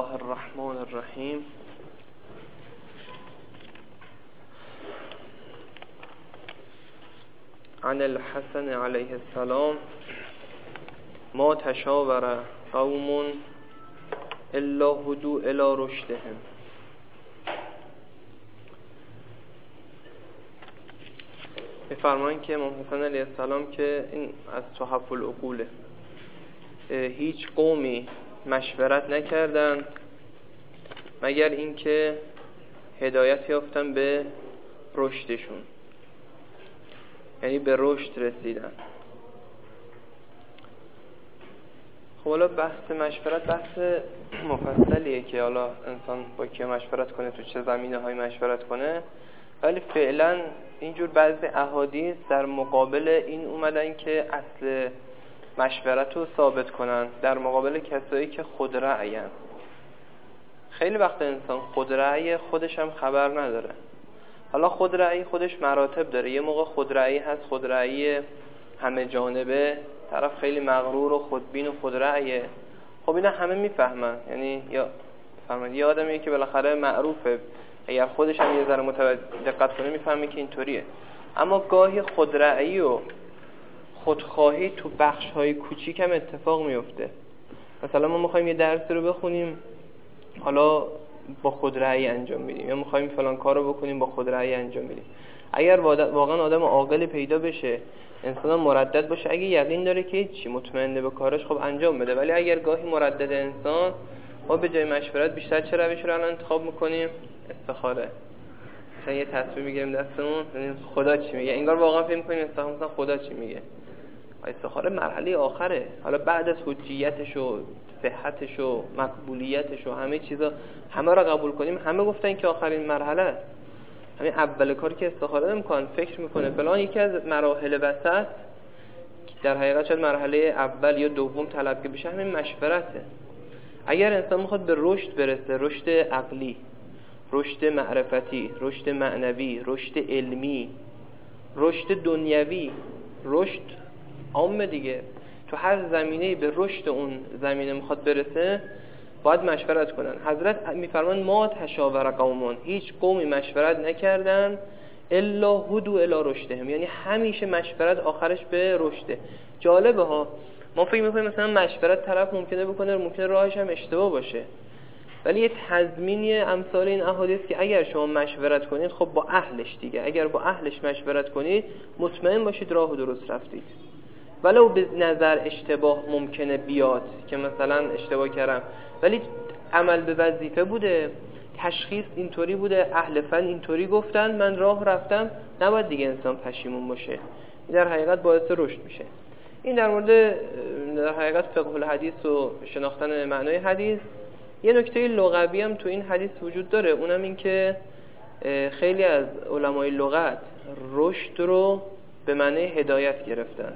الله الرحمن الرحیم. عن الحسن علیه السلام ما تشاور قوم الا هدوا الی رشدهم. می‌فرمایند که امام حسن علیه السلام که این از تحف العقوله، هیچ قومی مشورت نکردند مگر اینکه هدایت یافتن به رشدشون، یعنی به رشد رسیدن. خب حالا بحث مشورت بحث مفصلیه که حالا انسان با کی مشورت کنه، تو چه زمینه‌های مشورت کنه، ولی فعلا اینجور بعضی احادیث در مقابل این اومدن که اصل مشورت رو ثابت کنن در مقابل کسایی که خود رأی‌اند. خیلی وقت انسان خود رأی خودش هم خبر نداره. حالا خود رأی خودش مراتب داره. یه موقع خود رأی هست، خود رأی همه جانبه، طرف خیلی مغرور و خودبین و خود رأیه. خب اینا همه میفهمن، یعنی یه آدمیه که بالاخره معروفه، اگر خودش هم یه ذره دقت کنه میفهمه که اینطوریه. اما گاهی خود رأی و خودخواهی تو بخش‌های کوچیک هم اتفاق میفته. مثلا ما می‌خوایم یه درسی رو بخونیم، حالا با خود رأی انجام میدیم، یا می‌خوایم فلان کارو بکنیم با خود رأی انجام میدیم. اگر واقعا آدم عاقل پیدا بشه، انسان مردد باشه، اگه یقین داره که چی مطمئنه به کارش، خب انجام بده. ولی اگر گاهی مردد انسان، ما به جای مشورت بیشتر چه روشی رو الان انتخاب می‌کنیم؟ استخاره. مثلا یه تصمیم می‌گیریم دستمون، ببینیم خدا چی میگه. انگار واقعا فکر می‌کنیم مثلا خدا چی میگه. استخاره مرحله آخره. حالا بعد از حجیتش و صحتش و مقبولیتش و همه چیزا همه را قبول کنیم، همه گفتن که آخرین مرحله است. همین اول کاری که استخاره نمی‌کنه، فکر می‌کنه فلان، یکی از مراحل وسط در حقیقت شاید مرحله اول یا دوم طلب که بشه همین مشورته. اگر انسان می‌خواد به رشد برسه، رشد عقلی، رشد معرفتی، رشد معنوی، رشد علمی، رشد دنیوی، رشد عامه دیگه، تو هر زمینه‌ای به رشد اون زمینه میخواد برسه، باید مشورت کنن. حضرت میفرمان ما تشاور قومون، هیچ قومی مشورت نکردن الا هدوا الی رشدهم، یعنی همیشه مشورت آخرش به رشده. جالبه ها، ما فکر میکنیم مثلا مشورت طرف ممکنه بکنه، ممکنه راهش هم اشتباه باشه، ولی یه تضمینی امثال این احادیث که اگر شما مشورت کنید، خب با اهلش دیگه، اگر با اهلش مشورت کنید مطمئن باشید راه درست رفتید. ولو به نظر اشتباه ممکنه بیاد که مثلا اشتباه کردم، ولی عمل به وظیفه بوده، تشخیص اینطوری بوده، اهل فن اینطوری گفتن، من راه رفتم، نباید دیگه انسان پشیمون باشه. این در حقیقت باعث رشد میشه. این در مورد در حقیقت فقه الحدیث و شناختن معنای حدیث. یه نکته لغوی هم تو این حدیث وجود داره، اونم این که خیلی از علمای لغت رشد رو به معنی هدایت گرفتن.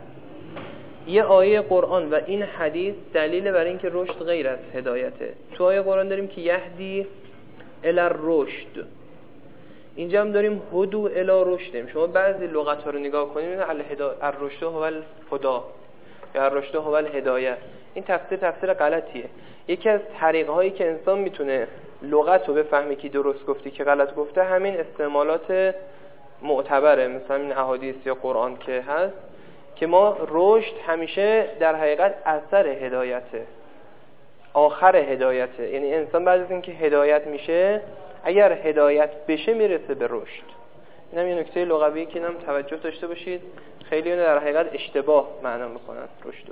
یه آیه قرآن و این حدیث دلیل بر این که رشد غیر از هدایته. تو آیه قرآن داریم که یهدی الی الرشد، اینجا هم داریم هدوا الی رشدهم. شما بعضی لغت‌ها رو نگاه کنید، الرشد هو الهدی یا الرشد هو الهدایه، این تفسیر غلطیه. یکی از طریق‌هایی که انسان میتونه لغت رو بفهمه که درست گفتی که غلط گفته، همین استعمالات معتبره، مثلا این احادیث یا قرآن که هست، که ما رشد همیشه در حقیقت اثر هدایته، آخر هدایته. یعنی انسان بعد از اینکه هدایت میشه، اگر هدایت بشه میرسه به رشد. اینم یه نکته لغویی که اینم توجه داشته باشید. خیلی اون در حقیقت اشتباه معنا میکنن رشدو.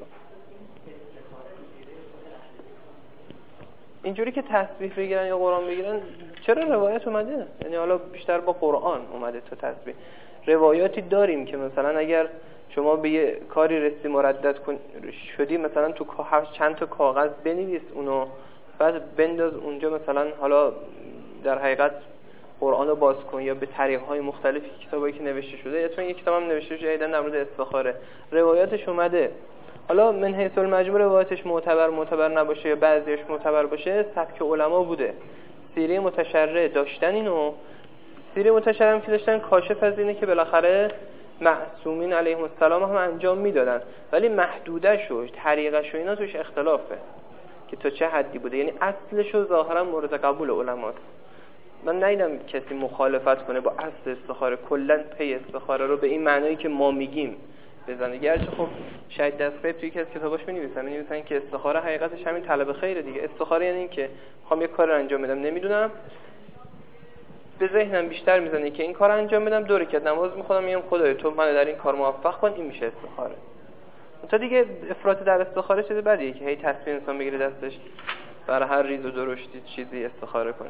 اینجوری که تسبیح بگیرن یا قرآن بگیرن، چرا روایت اومده؟ یعنی حالا بیشتر با قرآن اومده تو تسبیح. روایاتی داریم که مثلا اگر شما به یه کاری رسی مردد شدی، مثلا تو چند تا کاغذ بنویس اونو، بعد بنداز اونجا، مثلا حالا در حقیقت قرآن رو باز کن، یا به طریق‌های مختلفی کتابایی که نوشته شده، یا تو یک کتاب هم نوشته شده ایدن در مورد استخاره، روایاتش اومده. حالا من حیث المجموع روایاتش معتبر نباشه یا بعضیش معتبر باشه، سبک علما بوده. سیره متشرع داشتن اینو، سیره متشرع که داشتن کاشف از اینه که بالاخره معصومین علیهم السلام هم انجام میدادن، ولی محدودش و طریقش و اینا توش اختلافه، که تا چه حدی بوده. یعنی اصلشو ظاهرا مورد قبول علماست. من ندیدم کسی مخالفت کنه با اصل استخاره، کلا پی استخاره رو به این معنایی که ما میگیم بزنه. گرچه خب شاید دستقیب توی یکی از کتاباش می‌نویسن که استخاره حقیقتش همین طلب خیره دیگه. استخاره یعنی این که میخوام یه کار انجام بدم، نمیدونم، به ذهنم بیشتر میزنه که این کار انجام بدم، 2 رکعت نماز میخونم، میگم خدایا تو منو در این کار موفق کن، این میشه استخاره. تا دیگه افراط در استخاره چیز بدیه که هی تصمیم انسان بگیره دستش برای هر ریز و درشتی چیزی استخاره کنه.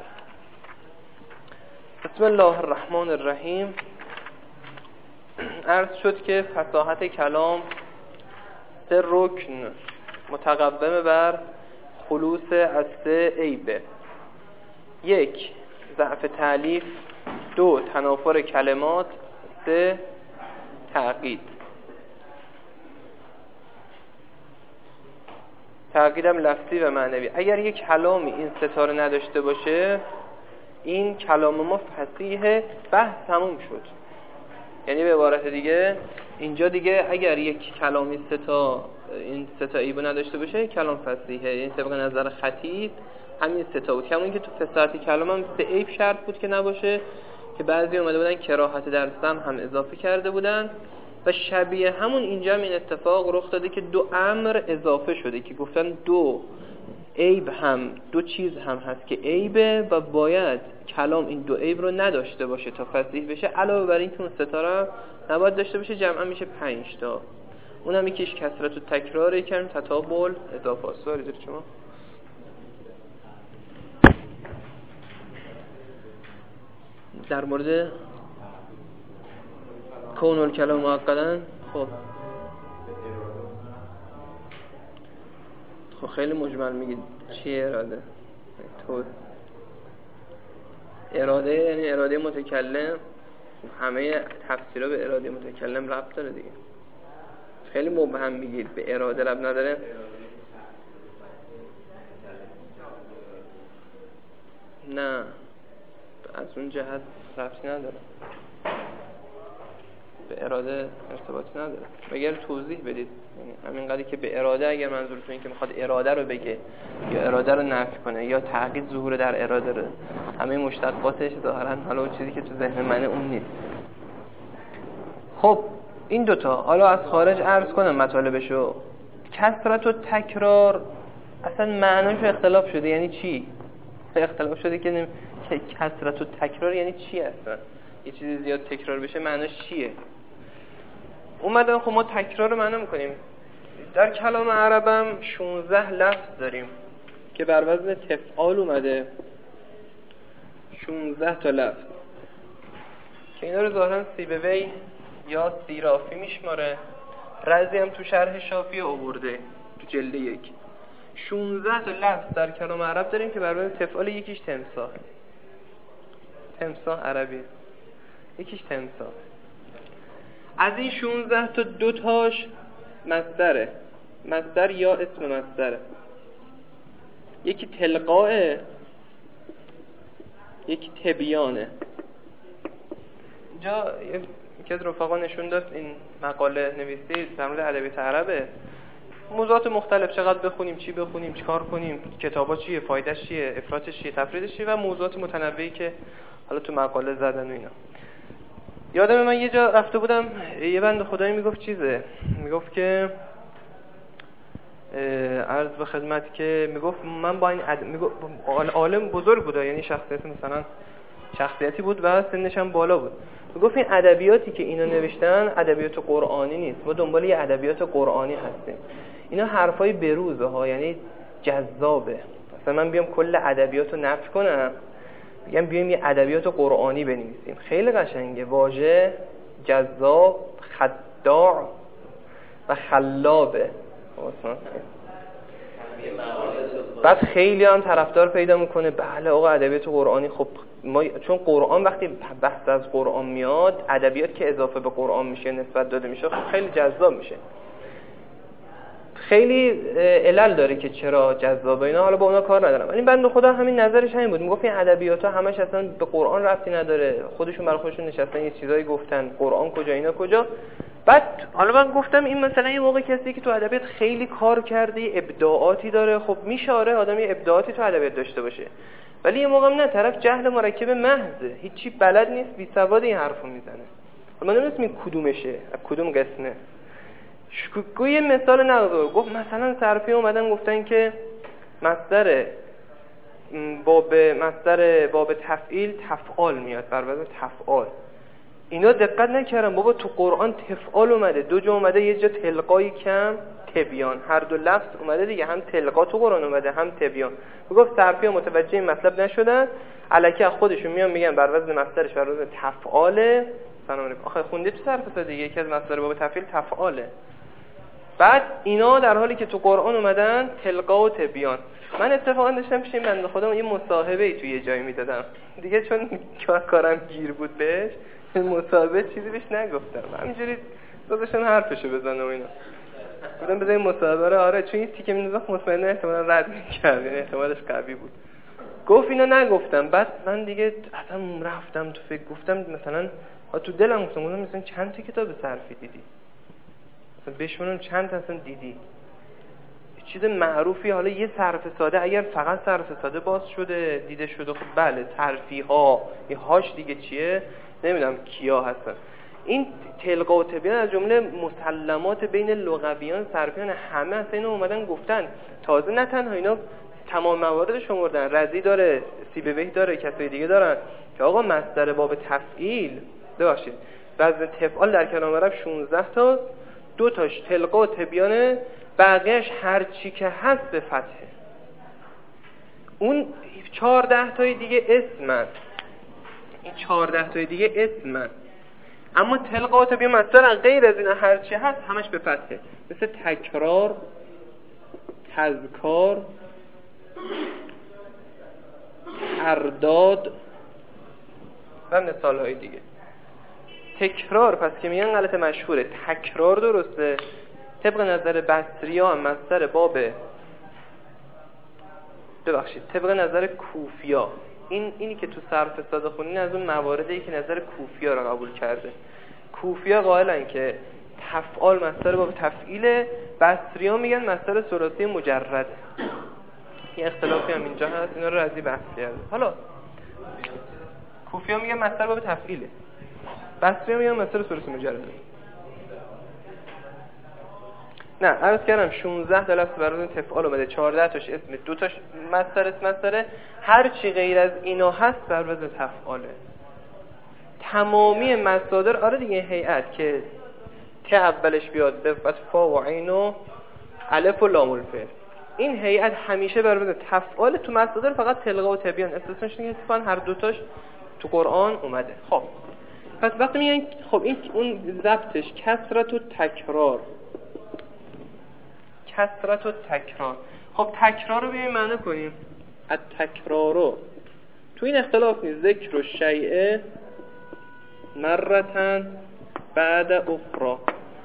بسم الله الرحمن الرحیم. عرض شد که فصاحت کلام 3 رکن متقوم بر خلوص از 3 عیبه: 1 ضعف تألیف، 2 تنافر کلمات، 3 تعقید. تعقیدم لفظی و معنوی. اگر یک کلامی این ستاره نداشته باشه، این کلام ما فصیحه، بحث تموم شد. یعنی به عبارت دیگه اینجا دیگه اگر یک کلامی این 3 عیبو نداشته باشه، کلام فصیحه. این طبق نظر خطیب همین 3 بود. کما اینکه تو فصاحت کلام هم 3 عیب شرط بود که نباشه، که بعضی اومده بودن کراهت در سم هم اضافه کرده بودن و شبیه همون اینجا این اتفاق رخ داده که 2 امر اضافه شده که گفتن 2 عیب هم 2 چیز هم هست که عیبه و باید کلام این 2 عیب رو نداشته باشه تا فصیح بشه، علاوه بر این که اون ستاره نباید داشته باشه. جمعا میشه 5 تا. اونم یکیش کثرت و تکرار، یکم تتابع اضافه است. سوالی دارید شما؟ در مورد کون الکلام معقدن خب خیلی مجمل میگید چیه اراده؟ اراده یعنی اراده متکلم. همه تفسیرها به اراده متکلم ربط داره دیگه. خیلی مبهم میگید به اراده ربط نداره. نه از اون جهت ربطی نداره، به اراده ارتباطی نداره. مگر توضیح بدید. یعنی همینقدری که به اراده، اگر منظورتون این که میخواد اراده رو بگه یا اراده رو نفی کنه یا تعقید ظهور در اراده رو، همه مشتقاتش ظاهرا حالا اون چیزی که تو ذهن منه اون نیست. خب این 2 تا حالا از خارج عرض کنم مطالبشو. کثرت و تکرار اصلا معناش اختلاف شده. یعنی چی؟ اختلاف شده که کثرت و تکرار یعنی چی اصلا؟ یه چیزی زیاد تکرار بشه معناش چیه؟ اومدن خب ما تکرار رو معنا میکنیم. در کلام عربم 16 لفظ داریم که بر وزن تفعال اومده. 16 تا لفظ که اینا رو ظاهرا سیبوی یا سیرافی میشماره. رازی هم تو شرح شافی آورده تو جلد 1. 16 تا لفظ در کلام عرب داریم که بر وزن تفعال. یکیش تمساح عربی، یکیش تمساح. از این 16 تا 2 تاش مصدره، مصدر یا اسم مصدره. یکی تلقاه، یکی تبیانه. اینجا یکی از رفقا نشون داد این مقاله نویسی در مورد ادبیات عربه، موضوعات مختلف، چقدر بخونیم، چی بخونیم، چیکار کنیم، کتابا چیه، فایدهش چیه، افراطش چیه، تفریطش چیه و موضوعات متنوعی که حالا تو مقاله زدن و اینا. یادم من یه جا رفته بودم، یه بنده خدایی میگفت که عرض به خدمت که میگفت من با این عالم بزرگ بود، یعنی شخصیتی بود و سنش هم بالا بود. میگفت این ادبیاتی که اینا نوشتن ادبیات قرآنی نیست، ما دنبال یه ادبیات قرآنی هستیم. اینا حرفای بروزه ها، یعنی جذابه. مثلا من بیام کل ادبیات رو نفی کنم، بگم بیایم یه ادبیات قرآنی بنویسیم، خیلی قشنگه، واژه جذاب، خداع و خلابه. بعد خیلی هم طرفدار پیدا میکنه، بله آقا ادبیات قرآنی. خب ما چون قرآن وقتی بحث از قرآن میاد، ادبیات که اضافه به قرآن میشه، نسبت داده میشه، خیلی جذاب میشه. خیلی علل داره که چرا جذابه اینا، حالا با اونا کار ندارم. ولی بنده خدا همین نظرش همین بود، میگفت این ادبیات‌ها همش اصلا به قرآن ربطی نداره، خودشون برای خودشون نشستن یه چیزایی گفتن، قرآن کجا اینا کجا. بعد حالا من گفتم این مثلا یه موقع کسی که تو ادبیات خیلی کار کرده، ابداعاتی داره، خب میشه آره آدم یه ابداعاتی تو ادبیات داشته باشه، ولی یه موقع نه، طرف جهل مرکب محضه، هیچی بلد نیست، بی سواد این حرفو میزنه. حالا من نمیدونم این کدومشه، کدوم قسمه. شکوکو یه مثال نقضه گفت مثلا صرفی اومدن گفتن که مصدر باب تفعیل تفعال میاد بر وزن تفعال. اینا دقت نکردن بابا تو قرآن تفعال اومده، دو جا اومده، یه جا تلقایی کم تبیان، هر دو لفظ اومده دیگه، هم تلقا تو قرآن اومده هم تبیان. گفت صرفی متوجه این مطلب نشدن، الکی خودشون میان میگن بر وزن مصدرش بر وزن تفعاله. سلام علیکم. آخه خونده تو صرف دیگه یکی از مصادر باب تفعیل تفعاله. بعد اینا در حالی که تو قرآن اومدن تلقا و تبیان. من اتفاقا داشتم پیش این بنده خودم یه مصاحبه ای توی یه جایی میدادم دیگه، چون کارم گیر بود بهش مصاحبه چیزی بهش نگفتم، همینجوری داداشون حرفشو بزنم و اینا. گفتم بذار این مصاحبه رو، آره چون این تیکه میندازم مطمئنا احتمالاً رد می‌کرد، یعنی احتمالش قوی بود. گفت اینو نگفتم. بعد من دیگه اصلا رفتم تو فکر، گفتم مثلا تو دلم گفتم مثلا چند تا کتاب صرفی دیدی؟ مثلا بشونم چند تا اصلا دیدی؟ چیز معروفی، حالا یه صرف ساده اگر فقط صرف ساده باز شده دیده شده خب بله، صرفی ها یه هاش دیگه چیه نمیدونم کیا هستن. این تلقا و تبیان از جمله مسلمات بین لغویان صرفیان همه اصلا اینو اومدن گفتن. تازه نه تنها اینا تمام موارد شمردن، رضی داره، سیبویه داره، کسای دیگه دارن که آقا مصدر باب تفعیل ببخشید وزن تفعال در کلام عرب 16 تا، 2 تاش تلقا و تبیانه، بقیهش هر چی که هست به فتحه. اون 14 تای دیگه اسمن، این 14 تای دیگه اسمن، اما تلقا و تبیان مصدر غیر از این هر چی هست همش به فتحه، مثل تکرار، تذکار، ترداد و مثال های دیگه. تکرار پس که میگن غلط مشهوره، تکرار درسته. طبق نظر بصری‌ها مصدر باب طبق نظر کوفیا، اینی که تو صرف ساده خونین از اون مواردی که نظر کوفیا را قبول کرده. کوفیا قائلن که تفعال مصدر باب تفعیله، بصری‌ها میگن مصدر ثلاثی مجرده. یه اختلافی هم اینجا هست، اینا رو رضی بحث کرده. حالا کوفیا میگن مصدر باب تفعیله، بصری‌ها میگن مصدر ثلاثی مجرده. نه عرض کردم 16 تا لفظ برای تفعال اومده، 14 تاش اسم، 2 تاش مصدره، هر چی غیر از اینا هست بر وزن تفعاله. تمامی مصادر آره دیگه، هیئت که ته اولش بیاد به فا و عین و الف و لام الفعل، این هیئت همیشه بر وزن تفعال. تو مصادر فقط تلقا و تبیان استثناش نیست، اتفاقا هر دو تاش تو قرآن اومده. خب پس وقتی میگن خب این اون ضبطش کثرت و تکرار، کثرت و تکرار. خب تکرار رو بیایم معنی کنیم. التکرارو تو این اختلاف نیست، ذکر و شیء مرتن بعد اخرى.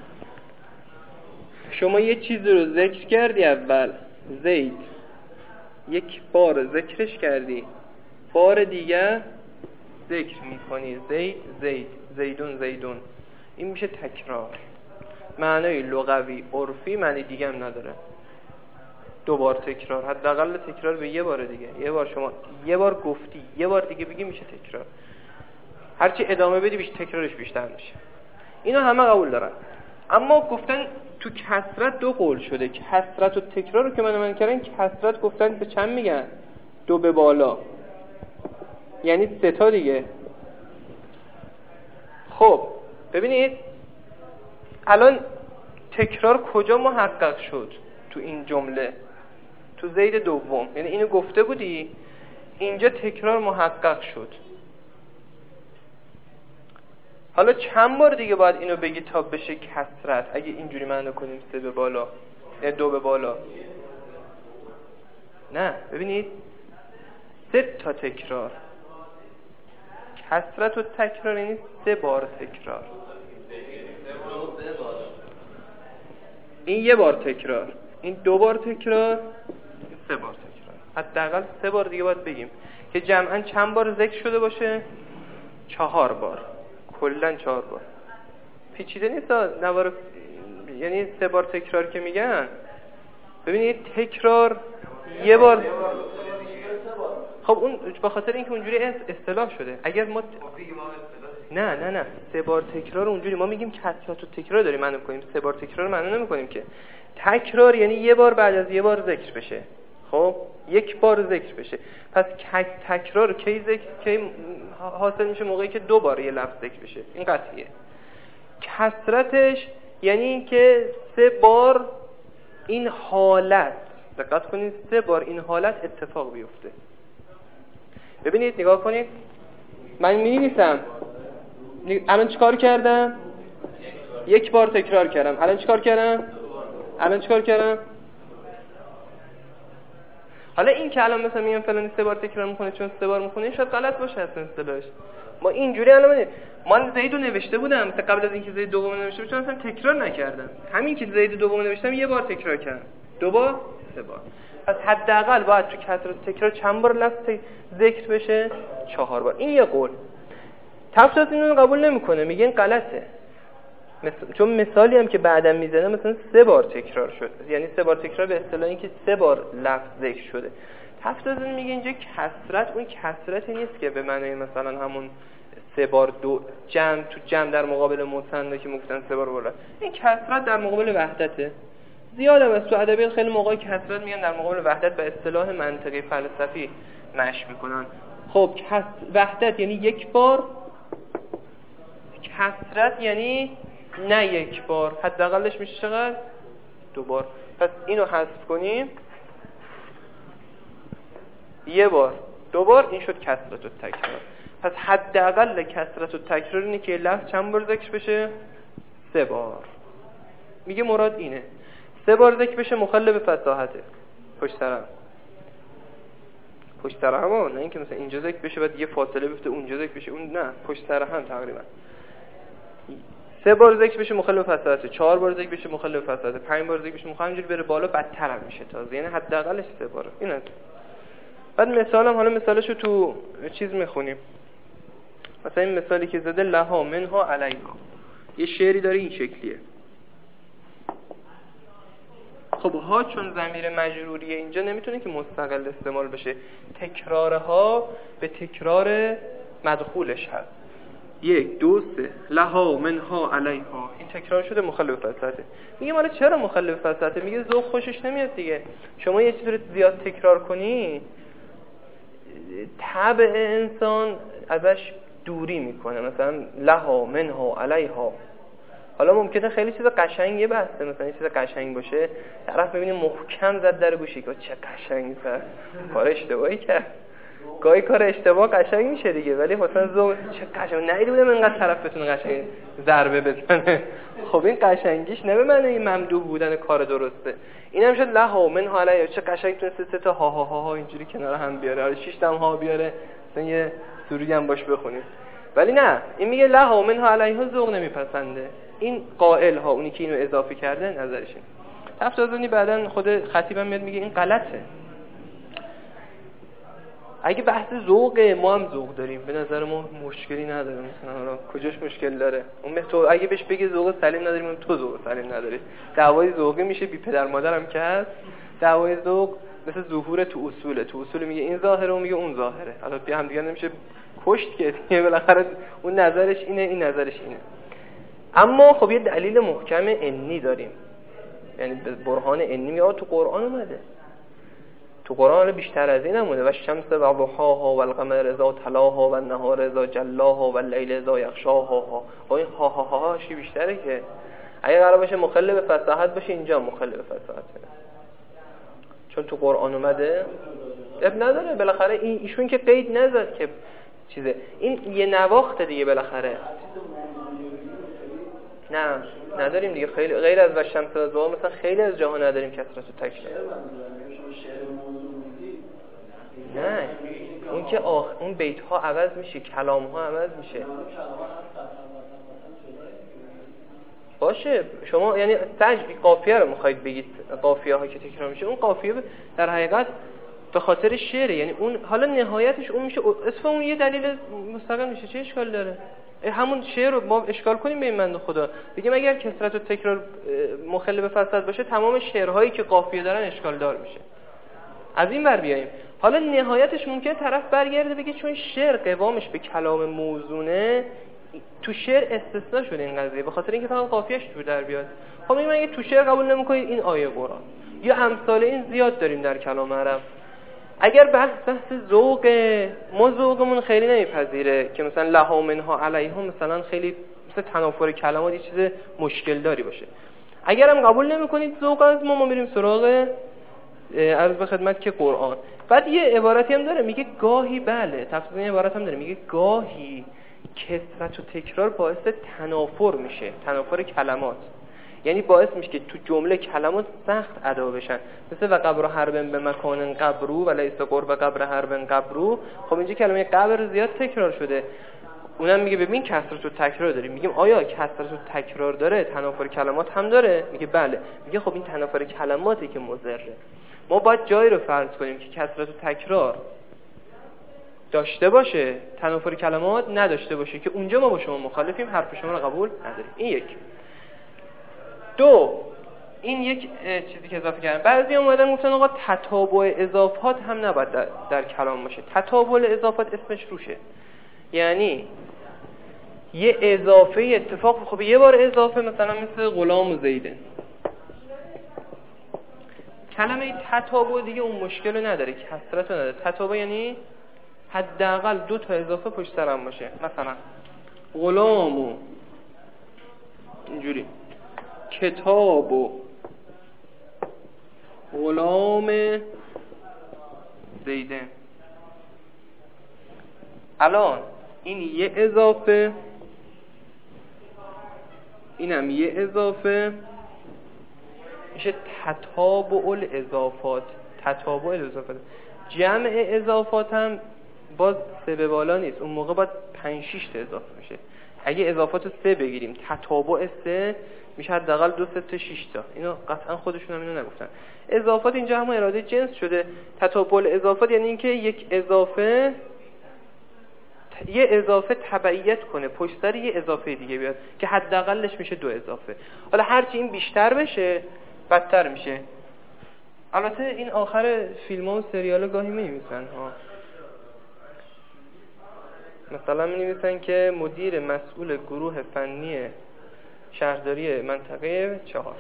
شما یه چیزی رو ذکر کردی، اول زید یک بار ذکرش کردی، بار دیگه ذکر میکنی، زید زید، زیدون زیدون، این میشه تکرار. معنی لغوی عرفی معنی دیگه هم نداره. 2 بار تکرار، حداقل تکرار به یه بار دیگه، یه بار شما یه بار گفتی یه بار دیگه بگی میشه تکرار. هرچی ادامه بدی تکرارش بیشتر میشه. اینا همه قبول دارن. اما گفتن تو کثرت 2 قول شده، کثرت و تکرار رو که من کردن، کثرت گفتن به چند میگن؟ 2 به بالا، یعنی 3 تا دیگه. خب ببینید الان تکرار کجا محقق شد تو این جمله؟ تو زید دوم، یعنی اینو گفته بودی اینجا تکرار محقق شد. حالا چند بار دیگه باید اینو بگی تا بشه کثرت؟ اگه اینجوری معنی کنیم 3 به بالا یا 2 به بالا، نه ببینید 3 تا تکرار. کثرت و تکرار یعنی 3 بار تکرار. این 1 بار تکرار، این 2 بار تکرار، 3 بار تکرار. حداقل 3 بار دیگه باید بگیم که جمعاً چند بار ذکر شده باشه؟ 4 بار، کلاً 4 بار. پیچیده نیست نوار، یعنی 3 بار تکرار که میگن، ببینید تکرار یه بار، خب اون به خاطر اینکه اونجوری اصطلاح شده. اگر ما نه 3 بار تکرار اونجوری ما میگیم کثرت و تکرار داریم معنی می‌کنیم، 3 بار تکرار معنی نمی‌کنیم که. تکرار یعنی یه بار بعد از یه بار ذکر بشه. خب 1 بار ذکر بشه. پس تکرار کی حاصل میشه؟ موقعی که 2 بار یه لفظ ذکر بشه. این قطعیه. کثرتش یعنی اینکه 3 بار این حالت، دقت کنید، 3 بار این حالت اتفاق بیفته. ببینید نگاه کنید، من می‌نویسم الان چیکار کردم؟ 1 بار تکرار کردم. الان چیکار کردم؟ حالا این که الان مثلا میگم فلانی 3 بار تکرار میکنه چون 3 بار میخونه، شاید غلط باشه اصلا اصطلاحش. ما اینجوری الان من زیدو نوشته بودم، مثلا قبل از اینکه زید دوم نوشته بودم اصلا تکرار نکردم. همین که زید دوم نوشتم 1 بار تکرار کردم، 2 بار، 3 بار. پس حداقل باید تو کثرت تکرار چند بار لفظ ذکر بشه؟ 4 بار. این یه قول. تفسیر اینو قبول نمیکنه، میگه این غلطه. چون مثالی هم که بعداً میزنه مثلا 3 بار تکرار شد، یعنی 3 بار تکرار به اصطلاح اینکه 3 بار لفظ ذکر شده. تفسیر میگه اینجا کثرت اون کثرتی نیست که به معنی مثلا همون 3 بار دو جمع تو جمع در مقابل مثنی که گفتن 3 بار بالا. این کثرت در مقابل وحدته. زیاد هم از تو ادبیات خیلی موقعی کثرت میگن در مقابل وحدت به اصطلاح منطقی فلسفی مشی میکنن. خب وحدت یعنی 1 بار، کثرت یعنی نه 1 بار، حداقلش میشه چقدر؟ 2 بار. پس اینو حذف کنیم، 1 بار، 2 بار، این شد کثرت و تکرار. پس حداقل کثرت و تکرار اینه که لفظ چند بار ذکر بشه؟ 3 بار. میگه مراد اینه 3 بار ذکر بشه مخل به فصاحته. پشت سر هم، نه اینکه مثلا اینجا ذکر بشه بعد یه فاصله بیفته اونجا ذکر بشه، اون نه، پشت سر هم تقریبا. 3 بار ذکر بشه مخل به فصاحته، 4 بار ذکر بشه مخل به فصاحته، 5 بار ذکر بشه مخل، اینجوری بره بالا بدتر هم میشه تازه، یعنی حداقلش 3 بار. این است. بعد مثالم، حالا مثالشو تو چیز میخونیم. مثلا این مثالی که زده لها منها علیها، یه شعری داره این شکلیه. خب ها چون ضمیر مجروریه اینجا نمیتونه که مستقل استعمال بشه، تکرارها به تکرار مدخولش هست. 1 2 3 لها منها علیها، این تکرار شده مخالف فصاحته. میگه مالا چرا مخالف فصاحته؟ میگه ذوق خوشش نمیاد دیگه. شما یه چیزی رو زیاد تکرار کنی طبع انسان ازش دوری میکنه. مثلا لها منها علیها، حالا ممکنه خیلی چیز قشنگی بسته، مثلا یه چیز قشنگ باشه طرف ببینه محکم زد در گوشی که چه قشنگی سر کار اشتباهی کرد. گاهی کار اشتباه قشنگ میشه دیگه، ولی مثلا چه قشنگ، ندیده بودم اینقدر طرف بتونه قشنگ ضربه بزنه. خب این قشنگیش نه به معنی ممدوح بودن کار درسته. اینم شد لها منها علیها، چه قشنگ تونسته 3 تا ها ها ها ها اینجوری کنار هم بیاره، حالا 6 تا ها بیاره، مثلا یه سوری هم باش بخونیم. ولی نه، این میگه لها منها علیها ذوق نمیپسنده. این قائل ها، اونی که اینو اضافه کرده، نظرش اینه. تفسیرانی بعدن خود خطیبم میاد میگه این غلطه. اگه بحث ذوقه، ما هم ذوق داریم، به نظر ما مشکلی نداره. مثلا حالا کجاش مشکل داره؟ اون تو اگه بهش بگی ذوق سلیم نداریم، تو ذوق سلیم نداری، دعوای ذوقی میشه. بی پدر مادرم که هست، دعوای ذوق مثل ظهور تو اصوله. تو اصول میگه این ظاهره و میگه اون ظاهره، حالا بیا هم دیگه نمیشه کشت که دیگه، بالاخره اون نظرش اینه این نظرش اینه. اما خب یه دلیل محکم عنی داریم، یعنی برهان عنی میاد تو قرآن اومده. تو قرآن بیشتر از این اومده، و شمس و ضحاها و القمر اذا تلاها و النهار اذا جلاها و اللیل اذا یغشاها. این ها ها ها هاشی بیشتره که اگه قرار باشه مخل به فصاحت باشه، اینجا مخل به فصاحته، چون تو قرآن اومده. اب نداره، بالاخره ایشون که قید نذاشت که چیزه، این یه نواخت دیگه بالاخره. نه نداریم دیگه، خیلی غیر از شمس و ضحا مثلا خیلی از جاها نداریم کثرت و تکرار. نه اون که اون بیت ها عوض میشه، کلام ها عوض میشه. باشه شما یعنی قافیه رو میخواید بگید، قافیه ها که تکرار میشه، اون قافیه در حقیقت به خاطر شعره، یعنی اون حالا نهایتش اون میشه اسم اون یه دلیل مستقل میشه، چه اشکال داره؟ همون شعر رو ما اشکال کنیم به این بنده خدا، بگیم اگر کثرت و تکرار مخل به فساد باشه تمام شعرهایی که قافیه دارن اشکال دار میشه. از این بر بیاییم. حالا نهایتش ممکنه طرف برگرده بگه چون شعر قوامش به کلام موزونه، تو شعر استثناء شده این قضیه به خاطر اینکه فقط قافیه‌اش تو در بیاد. خب میگم اگه تو شعر قبول نمی‌کنید این آیه قرآن یا امثال این زیاد داریم در کلام عرب. اگر بحث ذوق ما ذوقمون خیلی نمیپذیره که مثلا لها منها علیها مثلا خیلی مثلا تنافر کلمات یه چیز مشکل داری باشه، اگر هم قبول نمی‌کنید ذوق از ما میریم سراغ عرض به خدمت که قرآن. بعد یه عبارتی هم داره میگه گاهی، بله تفسیر این عبارت هم داره میگه گاهی کثرت و تکرار باعث تنافر میشه، تنافر کلمات، یعنی باعث میشه که تو جمله کلمات سخت ادا بشن، مثل و قبر حربن به مکان قبرو و لیس قرب قبر حربن قبرو. خب اینجا کلمه قبر زیاد تکرار شده، اونم میگه ببین کثرت و تکرار داریم. میگیم آیا کثرت و تکرار داره تنافر کلمات هم داره؟ میگه بله. میگه خب این تنافر کلماتی که مضره، ما باید جایی رو فرض کنیم که کثرت و تکرار داشته باشه تنافر کلمات نداشته باشه که اونجا ما با شما مخالفیم، حرف شما رو قبول نداریم. این یک. دو، این یک چیزی که اضافه کردن، بعضی اومدن گفتن آقا تتابع اضافات هم نباید در کلام باشه. تتابع اضافات اسمش روشه، یعنی یه اضافه اتفاق، خب یه بار اضافه مثلا مثل غلام و زیده، کلمه تتابع دیگه اون مشکل رو نداره، کثرت رو نداره. تتابع یعنی حداقل 2 تا اضافه پشت سر هم باشه، مثلا غلام و اینجوری، کتاب و غلام زیده. الان این یه اضافه، اینم یه اضافه، میشه تتابع الاضافات. تتابع الاضافات، جمع اضافات هم باز 3 به بالا نیست، اون موقع باید 5-6 تا اضافه میشه. اگه اضافات رو 3 بگیریم، تتابع 3 میشه حداقل 2 3 تا 6 تا. اینو قطعا خودشون هم اینو نگفتن. اضافات اینجا هم اراده جنس شده. تتابع الاضافات یعنی اینکه یک اضافه یه اضافه تبعیت کنه پشت سر یه اضافه دیگه بیاد که حداقلش میشه 2 اضافه. حالا هرچی این بیشتر بشه بدتر میشه. البته این آخر فیلم‌ها و سریال‌ها گاهی می‌نویسن ها، مثلا می‌نویسن که مدیر مسئول گروه فنی شهرداری منطقه 4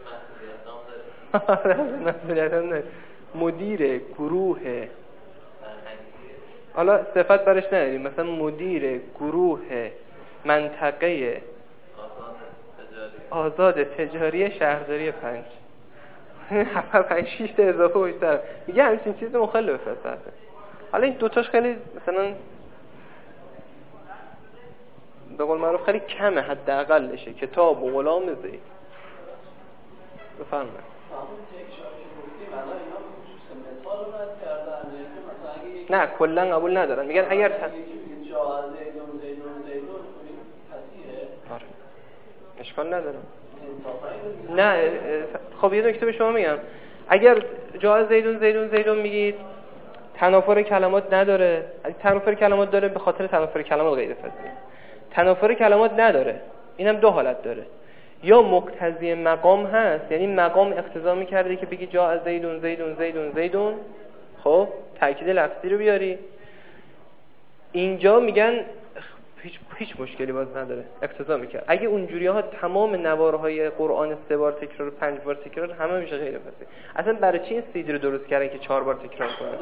مدیر گروه، حالا صفت برش نداریم، مثلا مدیر گروه منطقه آزاد تجاری شهرداری 5 5-6 تا اضافه بیشتر میگه همچین چیز مخالف فلسفه. حالا این دوتاش خیلی مثلا به قول معروف خیلی کمه، حداقلشه کتاب و غلام زید. بفرمایید. نه کلا قبول ندارن، میگن اگر آره اشکال نداره. نه خب یه نکته به شما میگم، اگر جا زیدون میگید تنافر کلمات نداره، تنافر کلمات داره به خاطر تنافر کلمات غیر فصلی، تنافر کلمات نداره اینم 2 حالت داره، یا مقتضی مقام هست، یعنی مقام اقتضا میکرده که بگی جا زیدون خب تاکید لفظی رو بیاری، اینجا میگن هیچ مشکلی باز نداره، اقتضا میکرد. اگه اونجوری ها تمام نوارهای قرآن 3 بار تکرار 5 بار تکرار همه میشه غیر فصلی. اصلا برای چی این سیدی رو درست کردن که 4 بار تکرار کنه؟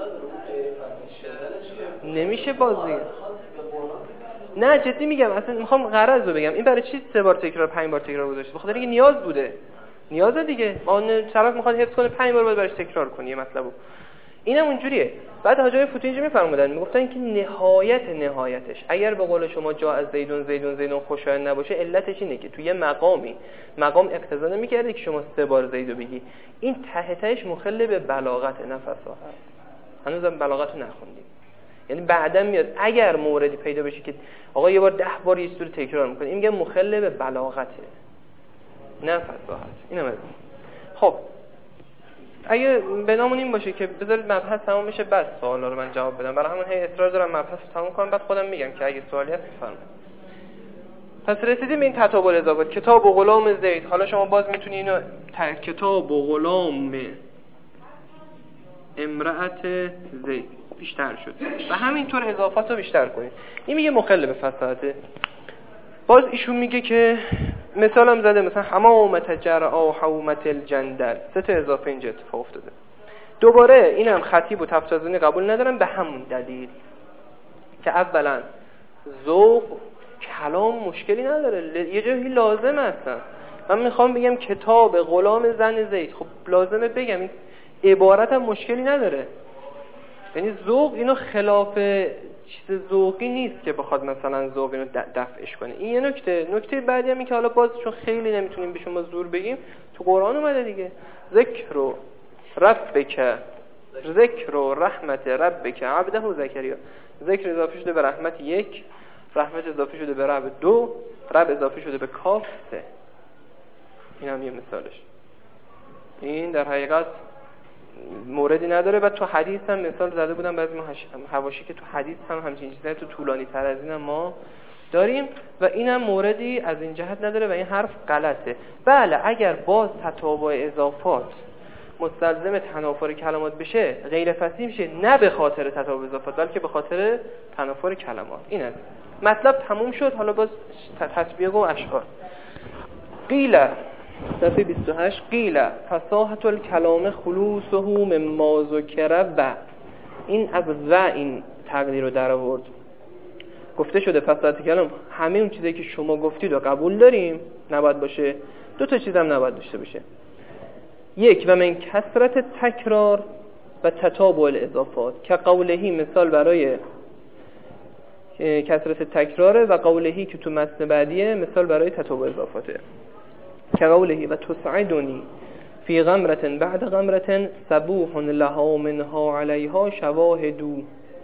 نمیشه بازی. نه جدی میگم، اصلا میخوام غرض رو بگم، این برای چی 3 بار تکرار 5 بار تکرار گذاشته؟ بخاطر اینکه نیاز بوده، نیازه دیگه، اون طرف میخواد حفظ کنه 5 بار باید براش تکرار کنی یه مطلبو. اینم اونجوریه. بعد حاجای فوتی اینجا میفرمودن، میگفتن که نهایتش اگر به قول شما جا از زیدون خوشایند نباشه، علتش اینه که توی مقام اقتضا نمیکرده که شما 3 بار زیدو بگی. این تهش مخل به بلاغت نفسا هست، هنوزم بلاغتو نخوندیم. یعنی بعداً میاد اگر موردی پیدا بشه که آقا یه بار 10 بار یه سوره تکرار میکنه، این میگه مخل به بلاغته نه فصاحت. اینم خب اگه بنامون این باشه که بذارید مبحث تمام بشه بعد سوالا رو من جواب بدم، برای همون هی اصرار دارم مبحث رو تموم کنم بعد خودم میگم که اگه سوالی هست بفرمایید. پس رسیدیم به این تطابق اضافات. کتاب و غلام زید، حالا شما باز میتونی اینو کتاب و غلام امرأت زید بیشتر شد و همینطور اضافات رو بیشتر کنید. این میگه مخل به فصاحته. باز ایشون میگه که مثالم زده، مثلا حمامت جرعا حومت الجندل، 3 تا اضافه اینجا اتفاق افتاده. دوباره اینم خطیب و تفتازانی قبول ندارم به همون دلیل که اولا ذوق کلام مشکلی نداره، یه جایی لازم هستن. من میخوام بگم کتاب غلام زن زید، خب لازمه بگم این عبارت هم مشکلی نداره، یعنی ذوق اینو خلاف چیز ذوقی نیست که بخواد مثلا ذوق اینو دفعش کنه. این یه نکته بعدی هم این که حالا باز چون خیلی نمیتونیم به شما زور بگیم، تو قرآن اومده دیگه، ذکر و رحمت ربک عبده زکریا. ذکر اضافه شده به رحمت 1، رحمت اضافه شده به رب 2، رب اضافه شده به کاف 3. این هم یه مثالش. این در حقیقت موردی نداره. و تو حدیث هم مثال زده بودم بعضی حواشی که تو حدیث هم همچین چیزایی تو طولانی تر از این ما داریم و اینم موردی از این جهت نداره و این حرف غلطه. بله اگر باز تتابع اضافات مستلزم تنافر کلمات بشه غیر فصیح میشه، نه به خاطر تتابع اضافات بلکه به خاطر تنافر کلمات. این است مطلب تموم شد. حالا باز تطبیق و اشعار. قیل صفحه 28 قیل فصاحت الکلام خلوصه مما ذکر و، این از و این تقدیر رو در آورد. گفته شده فصاحت کلام همه اون چیزایی که شما گفتید رو قبول داریم، نباید باشه. 2 تا چیز هم نباید داشته باشه. 1 و من کثرت تکرار و تتابع الاضافات که قولهی، مثال برای کثرت تکراره، و قولهی که تو متن بعدیه مثال برای تتابع اضافاته. که قولهی و تسعدنی فی غمرة بعد غمرة صبوح لها منها علیها شواهدو.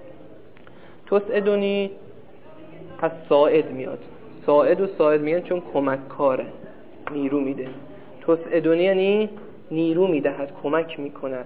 تسعدنی از ساعد میاد، ساعد و ساعد میاد چون کمک کاره، نیرو میده. تسعدنی یعنی نیرو میدهد، کمک میکند،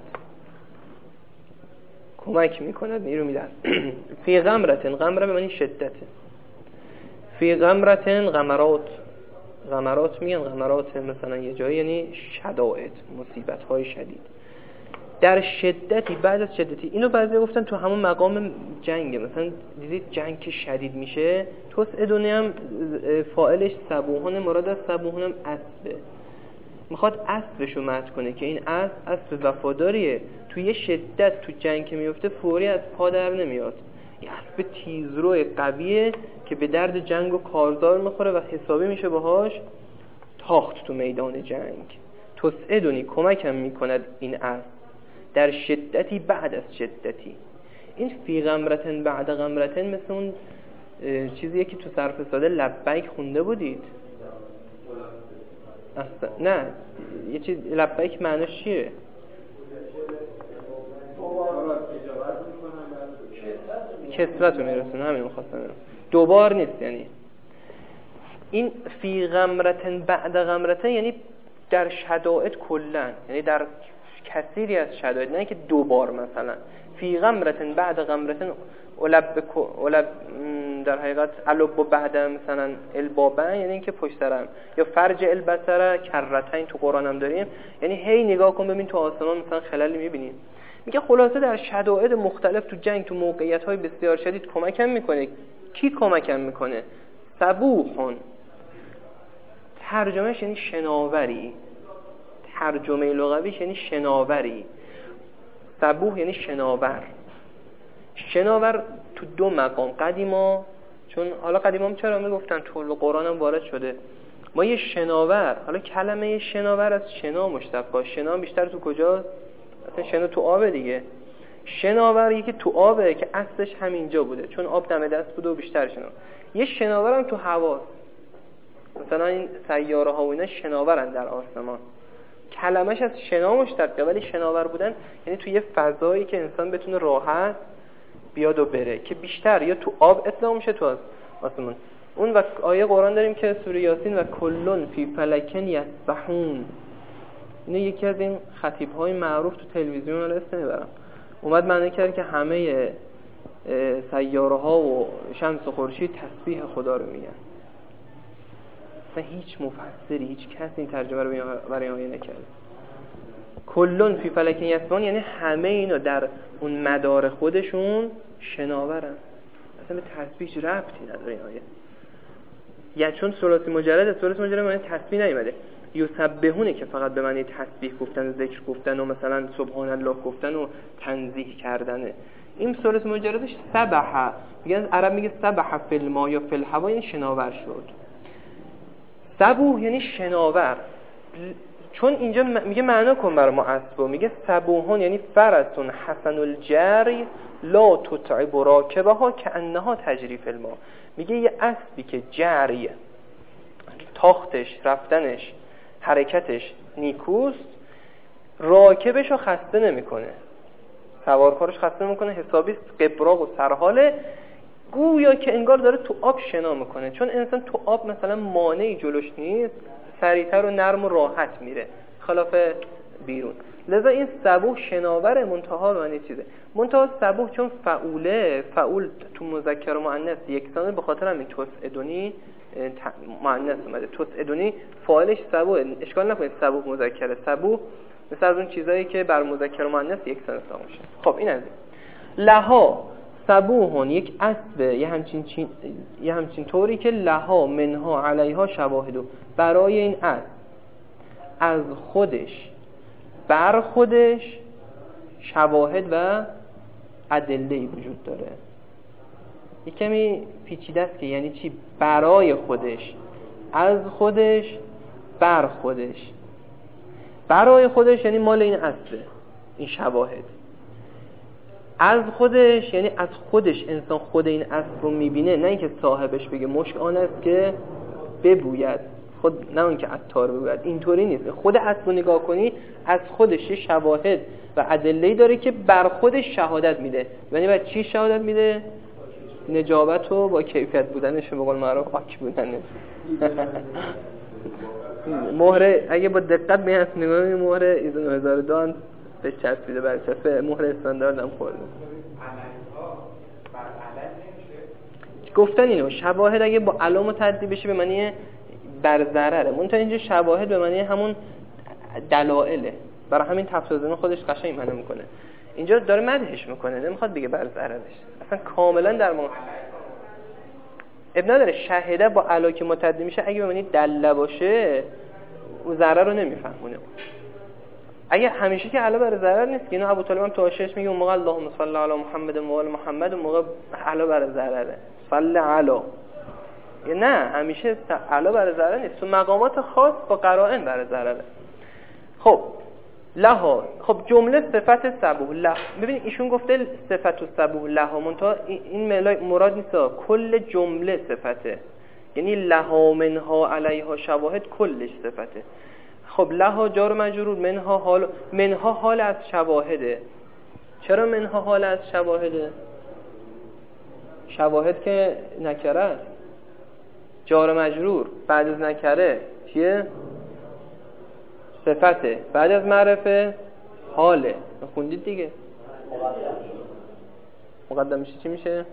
نیرو میدهد. فی غمرة، غمره به معنی شدته. فی غمرة غمرات میگن، غمرات مثلا یه جایی یعنی شدائد، مصیبت های شدید. در شدتی، بعد از شدتی، اینو بعضی گفتن تو همون مقام جنگه، مثلا دیدید جنگ که شدید میشه، تسعدونی هم فاعلش صبوحان، مراد از صبوحان هم اسبه، میخواد اسبشو مد کنه که این اسب وفاداریه، توی یه شدت تو جنگ که میفته فوری از پا در نمیاد، یه اسب تیزرو قویه که به درد جنگ و کارزار میخوره و حسابی میشه باهاش تاخت تو میدان جنگ. تسعدونی کمکم میکند این اسب در شدتی بعد از شدتی. این فی غمرتن بعد غمرتن مثل اون چیزیه که تو صرف ساده لبیک خونده بودید. نه یه چیز لبیک معناش چیه؟ کسرت رو میرسونه، همین میخواستم بگم. دوبار نیست. یعنی این فی غمرتن بعد غمرتن یعنی در شدائد کلن، یعنی در کثیری از شدائد، نه که دوبار. مثلا فی غمرتن بعد غمرتن علب در حقیقت علب و بعد مثلا البابن، یعنی اینکه پشت سرم، یا فرج البصره کرتین تو قرآن هم داریم، یعنی هی نگاه کن ببین تو آسمان مثلا خلالی میبینی. میگه خلاصه در شدائد مختلف تو جنگ، تو موقعیت‌های بسیار شدید کمکم میکنه. کی کمکم میکنه؟ صبوحون، ترجمهش یعنی شناوری، ترجمه لغویش یعنی شناوری. صبوح یعنی شناور. شناور تو 2 مقام قدیما، چون حالا قدیما چرا میگفتن تو قرآن هم وارد شده، ما یه شناور، حالا کلمه شناور از شنا مشتق، شنا بیشتر تو کجاست؟ مثلا شنا تو آبه دیگه. شناور یکی تو آبه که اصلش همینجا بوده، چون آب دم دست بوده و بیشتر شنا. یه شناور هم تو هواست، مثلا این سیاره ها و اینا شناورن در آسمان. کلمش از شنا مشتقه، ولی شناور بودن یعنی تو یه فضایی که انسان بتونه راحت بیاد و بره، که بیشتر یا تو آب اطلاق میشه تو آسمان. اون و آیه قرآن داریم که سوره یاسین و کلون فی فلکن یسبحون. اینه یکی از این خطیب‌های معروف تو تلویزیون، رو اسم نمیبرم، اومد معنی کرد که همه سیاره‌ها و شمس و خورشید تسبیح خدا رو میگن. اصلا هیچ مفسری، هیچ کسی این ترجمه رو برای آیه نکرده. کلون فی فلک یسبحون یعنی همه اینا در اون مدار خودشون شناورن، اصلا به تسبیح ربطی نداره این آیه. یا چون ثلاثی مجرد معنی تسبیح نیومده. یسبحونه که فقط به معنی تسبیح گفتن و ذکر گفتن و مثلا سبحان الله گفتن و تنزیه کردنه. این ثلاثی مجردش سبح، میگن عرب میگه سبح فی الماء یا فی الهوا، یعنی شناور شد. سبوح یعنی شناور، چون اینجا میگه معنا کن برای ما اسبو، میگه سبوحون یعنی فرسون حسن الجری لا تتعب راکبها کانها تجری فی الماء. میگه یه اسبی که جریه، تاختش، رفتنش، حرکتش نیکوست، راکبش رو خسته نمیکنه، سوارکارش خسته نمیکنه، حسابی قبراق و سرحاله، گویا که انگار داره تو آب شنا میکنه. چون انسان تو آب مثلا مانعی جلوش نیست، سریعتر و نرم و راحت میره خلاف بیرون. لذا این سبوح شناور منتها معنی چیزه. منتها سبوح چون فعوله، فعول تو مذکر و مؤنث یکسانه، به خاطر همین تسعدونی مؤنث اومده. تسعدونی فاعلش سبوح، اشکال نکنید سبوح مذکره. سبوح مثل از اون چیزایی که بر مذکر و مؤنث یکسان حساب میشه. خب این از این. لها سبوحون یک اسبه، یه همچین طوری که لها منها علیها شواهدو، برای این اسب از خودش بر خودش شواهد و ادله‌ای وجود داره. یک کمی پیچیده است که یعنی چی برای خودش، از خودش بر خودش. برای خودش یعنی مال این اسبه این شواهد، از خودش یعنی از خودش انسان خود این اسب رو میبینه، نه اینکه صاحبش بگه مشک آن است که ببوید، خود نه اون که عطار ببوید، اینطوری نیست. خود اسب رو نگاه کنی از خودش یه شواهد و ادله‌ای داره که بر خودش شهادت میده. یعنی بعد چی شهادت میده؟ نجابت و با کیفیت بودنش، به قول معروف پاک بودنش. مهر اگه با دقت میاد نگاه کنی مهر ایزو 9002 به چسبیده، بر چسبه مهر استاندارد هم خورده. گفتن اینو شواهد اگه با علام و تدی بشه به معنی بر ضرره، منتها اینجا شواهد به معنی همون دلائله، برای همین تفسیر خودش قشنگ معنی میکنه. اینجا داره مدحش میکنه، نمیخواد بگه بر ضررش، اصلا کاملا در ما ابن نداره. شهده با علا که متعدی میشه اگه به معنی دله باشه اون ضرر رو نمیفهمونه. اگه همیشه که علا بر ضرر نیست، اینو ابو طالب هم تو حاشیه‌اش میگه اون موقع اللهم صل علی محمد و آل محمد، اون موقع علا بر ضرره، صل علا. نه همیشه علا بر ضرر نیست، تو مقامات خاص با قرائن بر ضرره. خب لها، خب جمله صفت سبوح لها، ببین ایشون گفته صفت سبوح لها، منتها این مراد نیست، کل جمله صفته، یعنی لها منها علیها شواهد کلش صفته. خب لها جار مجرور، منها حال از شواهده. چرا منها حال از شواهده؟ شواهد که نکره است، جار مجرور بعد از نکره چیه؟ صفته، بعد از معرفه حاله. خوندید دیگه. مقدم میشه چی میشه؟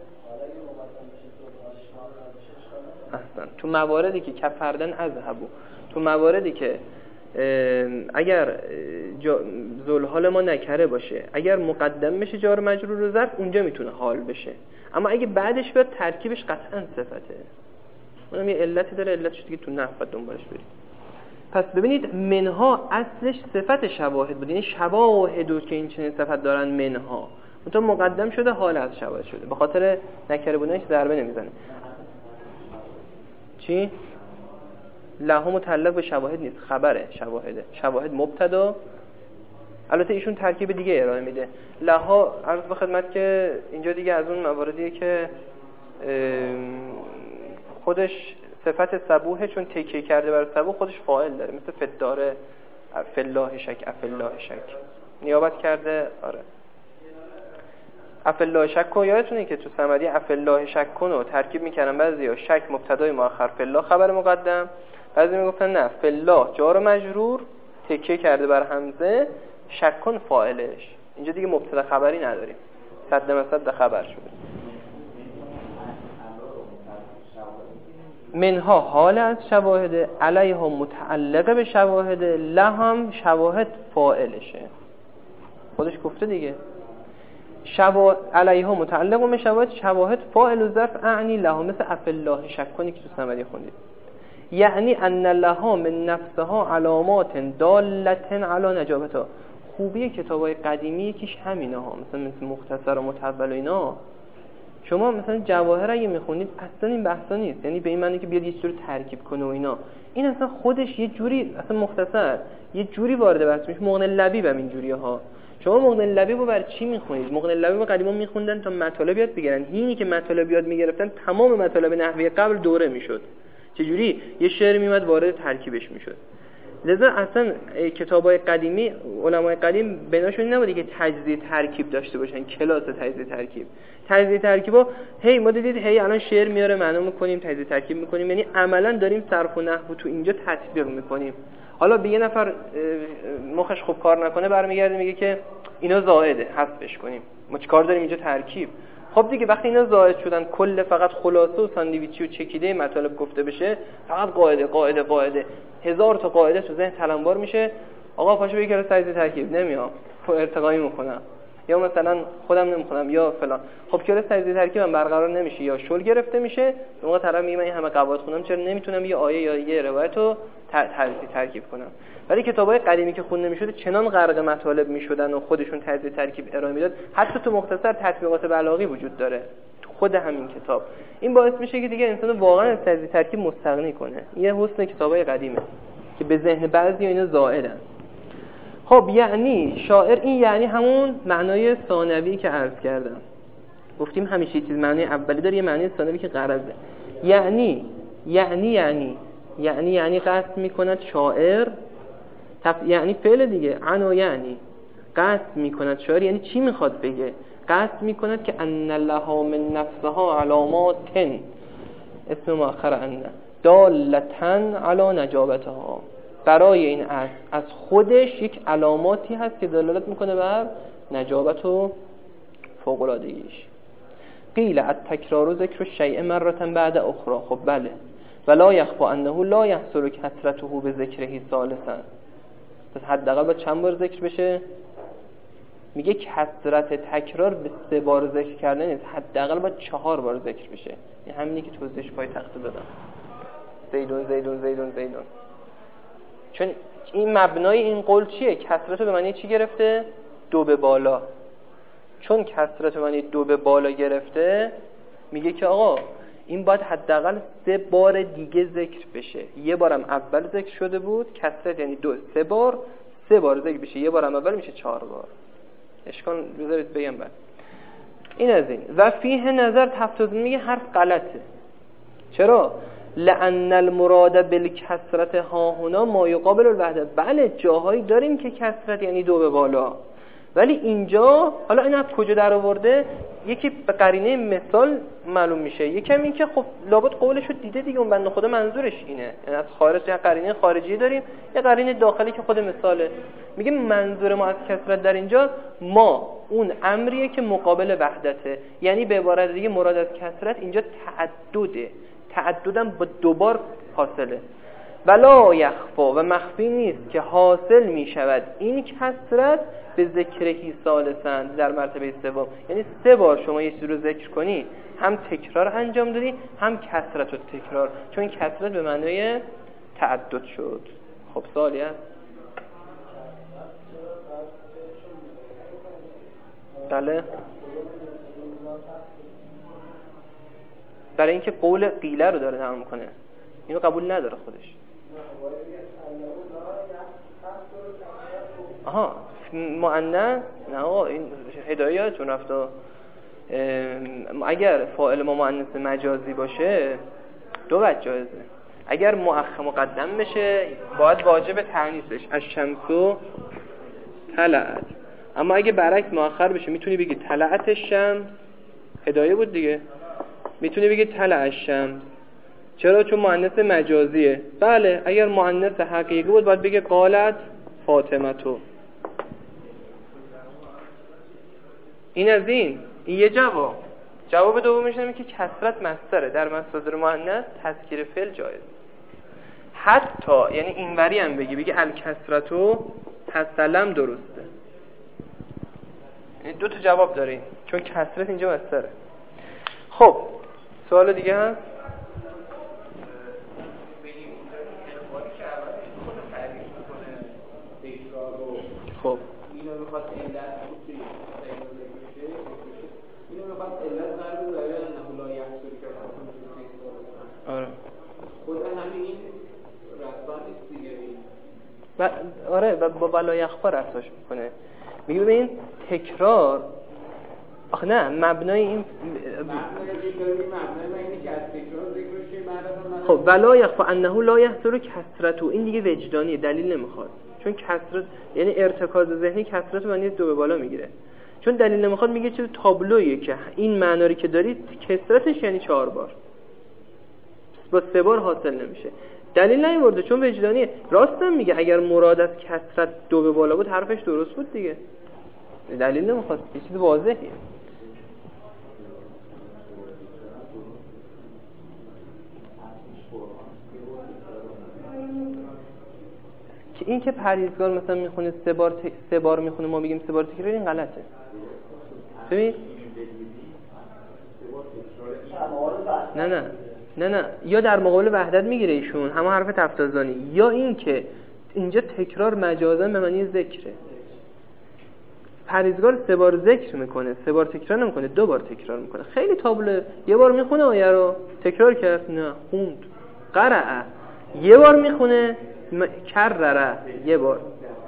احسن. تو مواردی که کفردن اذهبو، تو مواردی که اگر ذوالحال ما نکره باشه، اگر مقدم بشه جار مجرور و ظرف، اونجا میتونه حال بشه. اما اگه بعدش بیاد ترکیبش قطعا صفته. اونم یه علتی داره، علتش دیگه تو نحو دنبالش برید. پس ببینید منها اصلش صفت شواهد بود، یعنی شواهدو که این چنین صفت دارن منها، اونطور مقدم شده حال از شواهد شده، به خاطر نکره بودنش ضربه نمیزنه. چی؟ لها متعلق به شواهد نیست، خبره شواهده، شواهد مبتدا. البته ایشون ترکیب دیگه ارائه میده. لها عرض به خدمت که اینجا دیگه از اون مواردیه که خودش صفت سبوحه، چون تکیه کرده بر سبوح خودش فاعل داره، مثل فداره افالله شک، افالله شک نیابت کرده. آره افالله شک رو یادتونه که تو صمدی افالله شک کنو ترکیب میکردن، بعضیا شک مبتدای مؤخر، فالله خبر مقدم، بعضی میگفتن نه فالله جار مجرور تکیه کرده بر همزه، شک کن فاعلش. اینجا دیگه مبتدا خبری نداریم، صد خبر شده. منها حال از شواهد، علیها متعلقه به شواهد، لهم شواهد فاعلشه. خودش گفته دیگه علیها متعلق به شواهد، شواهد فاعل و ظرف اعنی لها، مثل افالله شک کنی که تو سمری خوندید. یعنی ان لها من نفسها علامات دالة علی نجابتها. خوبی کتابای قدیمی یکیش همینه ها، مثل مختصر و متول و اینا. شما مثلا جواهر اگه میخونید اصلا این بحثا نیست، یعنی به این معنی که بیاد یه جوری ترکیب کنه و اینا، این اصلا خودش یه جوری اصلا مختصر یه جوری وارد بحث میشه. مغنی لبیب هم این جوریه ها. شما مغنی لبیب رو برای چی میخونید؟ مغنی لبیب قدیما میخوندن تا مطالب یاد بگیرن. اینی که مطالب یاد میگرفتن تمام مطالب نحوی قبل دوره میشد. چه جوری؟ یه شعر میومد وارد ترکیبش میشد. لذا اصلا کتابای قدیمی، علمای قدیم بناشون نبوده که تجزیه ترکیب داشته باشن، کلاس تجزیه ترکیبا هی ما دیدید هی الان شعر میاره معنا میکنیم، تجزیه ترکیب میکنیم، یعنی عملا داریم صرف و نحو تو اینجا تطبیق میکنیم. حالا به یه نفر مخش خوب کار نکنه برمیگرده میگه که اینا زائده، حذفش کنیم. ما چیکار داریم اینجا؟ ترکیب. خب دیگه وقتی اینا زائد شدن، کل فقط خلاصه و ساندویچی و چکیده مطالب گفته بشه، فقط قاعده هزار تا قاعده تو ذهن تلمبار میشه. آقا پاشو بگی که تجزیه ترکیب نمیام، ارتقایی میکنم، یا مثلا خودم نمیخونم یا فلان. خب کلاس تجزیه ترکیب هم برقرار نمیشه یا شل گرفته میشه. موقع طرف میگه من این همه قواعد خوندم چرا نمیتونم یه آیه یا یه روایت رو تجزیه ترکیب کنم؟ ولی کتابای قدیمی که خونده میشد چنان غرق مطالب میشدن و خودشون تجزیه ترکیب ارائه میداد، حتی تو مختصر تطبیقات بلاغی وجود داره تو خود همین کتاب. این باعث میشه که دیگه انسان واقعا از تجزیه ترکیب مستغنی کنه. یه حسن کتابای قدیمه که به ذهن بعضی اینا زائدن. خب یعنی شاعر، این یعنی همون معنای ثانوی که عرض کردم. گفتیم همیشه چیز معنی اولی داره، یه معنی ثانوی که غرضه. یعنی قصد میکند شاعر، یعنی فعل دیگه، عنا یعنی قصد میکند شاعر، یعنی چی میخواد بگه؟ قصد میکند که ان لها من نفسها علامات، اسم مؤخر ان، دالتن علی نجابتها، برای این از خودش یک علاماتی هست که دلالت میکنه بر نجابت و فوق‌العادگیش. قیل التکرار ذکر الشیء مرة بعد اخرى. خب بله، ولا یخفی انه لا یحصل کثرته به ذکره ثالثا. پس حداقل باید چند بار ذکر بشه؟ میگه کثرت تکرار به 3 بار ذکر کردن نیست، حداقل باید 4 بار ذکر بشه. این همینی که توضیحش پای تخته دادم. زیدون. چون این مبنای این قول چیه؟ کثرت به معنی چی گرفته؟ 2 به بالا. چون کثرت به معنی 2 به بالا گرفته، میگه که آقا این باید حداقل 3 بار دیگه ذکر بشه. یه بارم اول ذکر شده بود، کثرت یعنی 2، 3 بار ذکر بشه. یه بارم اول میشه 4 بار. اشکال بذارید بگم بعد. این از این. و فیه نظر تفتوز، میگه حرف غلطه. چرا؟ لأن المراد بالکثرت ها هنا ما یقابل الوحده. بله جاهایی داریم که کثرت یعنی 2 به بالا، ولی اینجا حالا این از کجا در آورده؟ یکی به قرینه مثال معلوم میشه، یکم این که خب لابد قولشو دیده دیگه، اون بنده خدا منظورش اینه. یعنی از خارج یه قرینه خارجی داریم، یه قرینه داخلی که خود مثاله. میگه منظور ما از کثرت در اینجا ما اون امریه که مقابل وحدته، یعنی به عبارت دیگه مراد از کثرت اینجا تعدده. تعددم با 2 بار حاصله. ولا یخفا، و مخفی نیست که حاصل می شود این کثرت به ذکرهی ثالثاً، در مرتبه 3. یعنی 3 بار شما یه چیز رو ذکر کنی، هم تکرار انجام دادی هم کثرت و تکرار، چون کثرت به معنای تعدد شد. خب سوالی هست؟ بله، برای اینکه قول قیله رو داره نقل میکنه، اینو قبول نداره خودش. آها مؤنث، نه آقا این هدایتون رفت. اگر فاعل ما مؤنث مجازی باشه 2 وجه جایزه. اگر مؤخر مقدم بشه باید واجب تأنیثش الشمس طلعت، اما اگه برعکس مؤخر بشه میتونی بگی طلعت الشمس، هدایه بود دیگه، میتونی بگی طلع الشمس. چرا؟ چون مؤنث مجازیه. بله اگر مؤنث حقیقی بود باید بگه قالت فاطمه تو. این از این یه جواب. جواب دومش اینه که کسرت مصدره، در مصادر مؤنث تذکیر فعل جایز. حتی یعنی اینوری هم بگی الکسرتو تسلم درسته. یعنی دو تا جواب داریم چون کسرت اینجا مصدره. خب سوال دیگه هست؟ خب اینو میخواد علت اینو میخواد علت قرار داره نه لا یحصل که آره خود همین رسان نیست دیگه. آره با بلا یخفا رساش میکنه. میگه ببین تکرار آخه نه مبنای این خب ولا یخفا انه لا یحصل کثرت، این دیگه وجدانی دلیل نمیخواد، چون کثرت یعنی ارتکاز ذهنی کثرت رو معنی دو به بالا میگیره، چون دلیل نمیخواد میگه چه تابلویی که این معنی که دارید کثرتش یعنی 4 بار با 3 بار حاصل نمیشه. دلیل نیورده چون وجدانیه. راستم میگه اگر مراد از کثرت دو به بالا بود حرفش درست بود دیگه، دلیل نمیخواد، یه چیز واضحیه. که این که پرهیزگار مثلا میخونه 3 بار میخونه ما بگیم 3 بار تکرار، این غلطه. ببین نه یا در مقابل وحدت میگیره ایشون همه حرف تفتازانی، یا این که اینجا تکرار مجازا به معنی ذکره. پرهیزگار 3 بار ذکر میکنه، 3 بار تکرار نمیکنه، 2 بار تکرار میکنه. خیلی تابلو. یه بار میخونه آیه رو تکرار کرد، نه خوند. قرأ یه بار میخونه، کرره یه بار.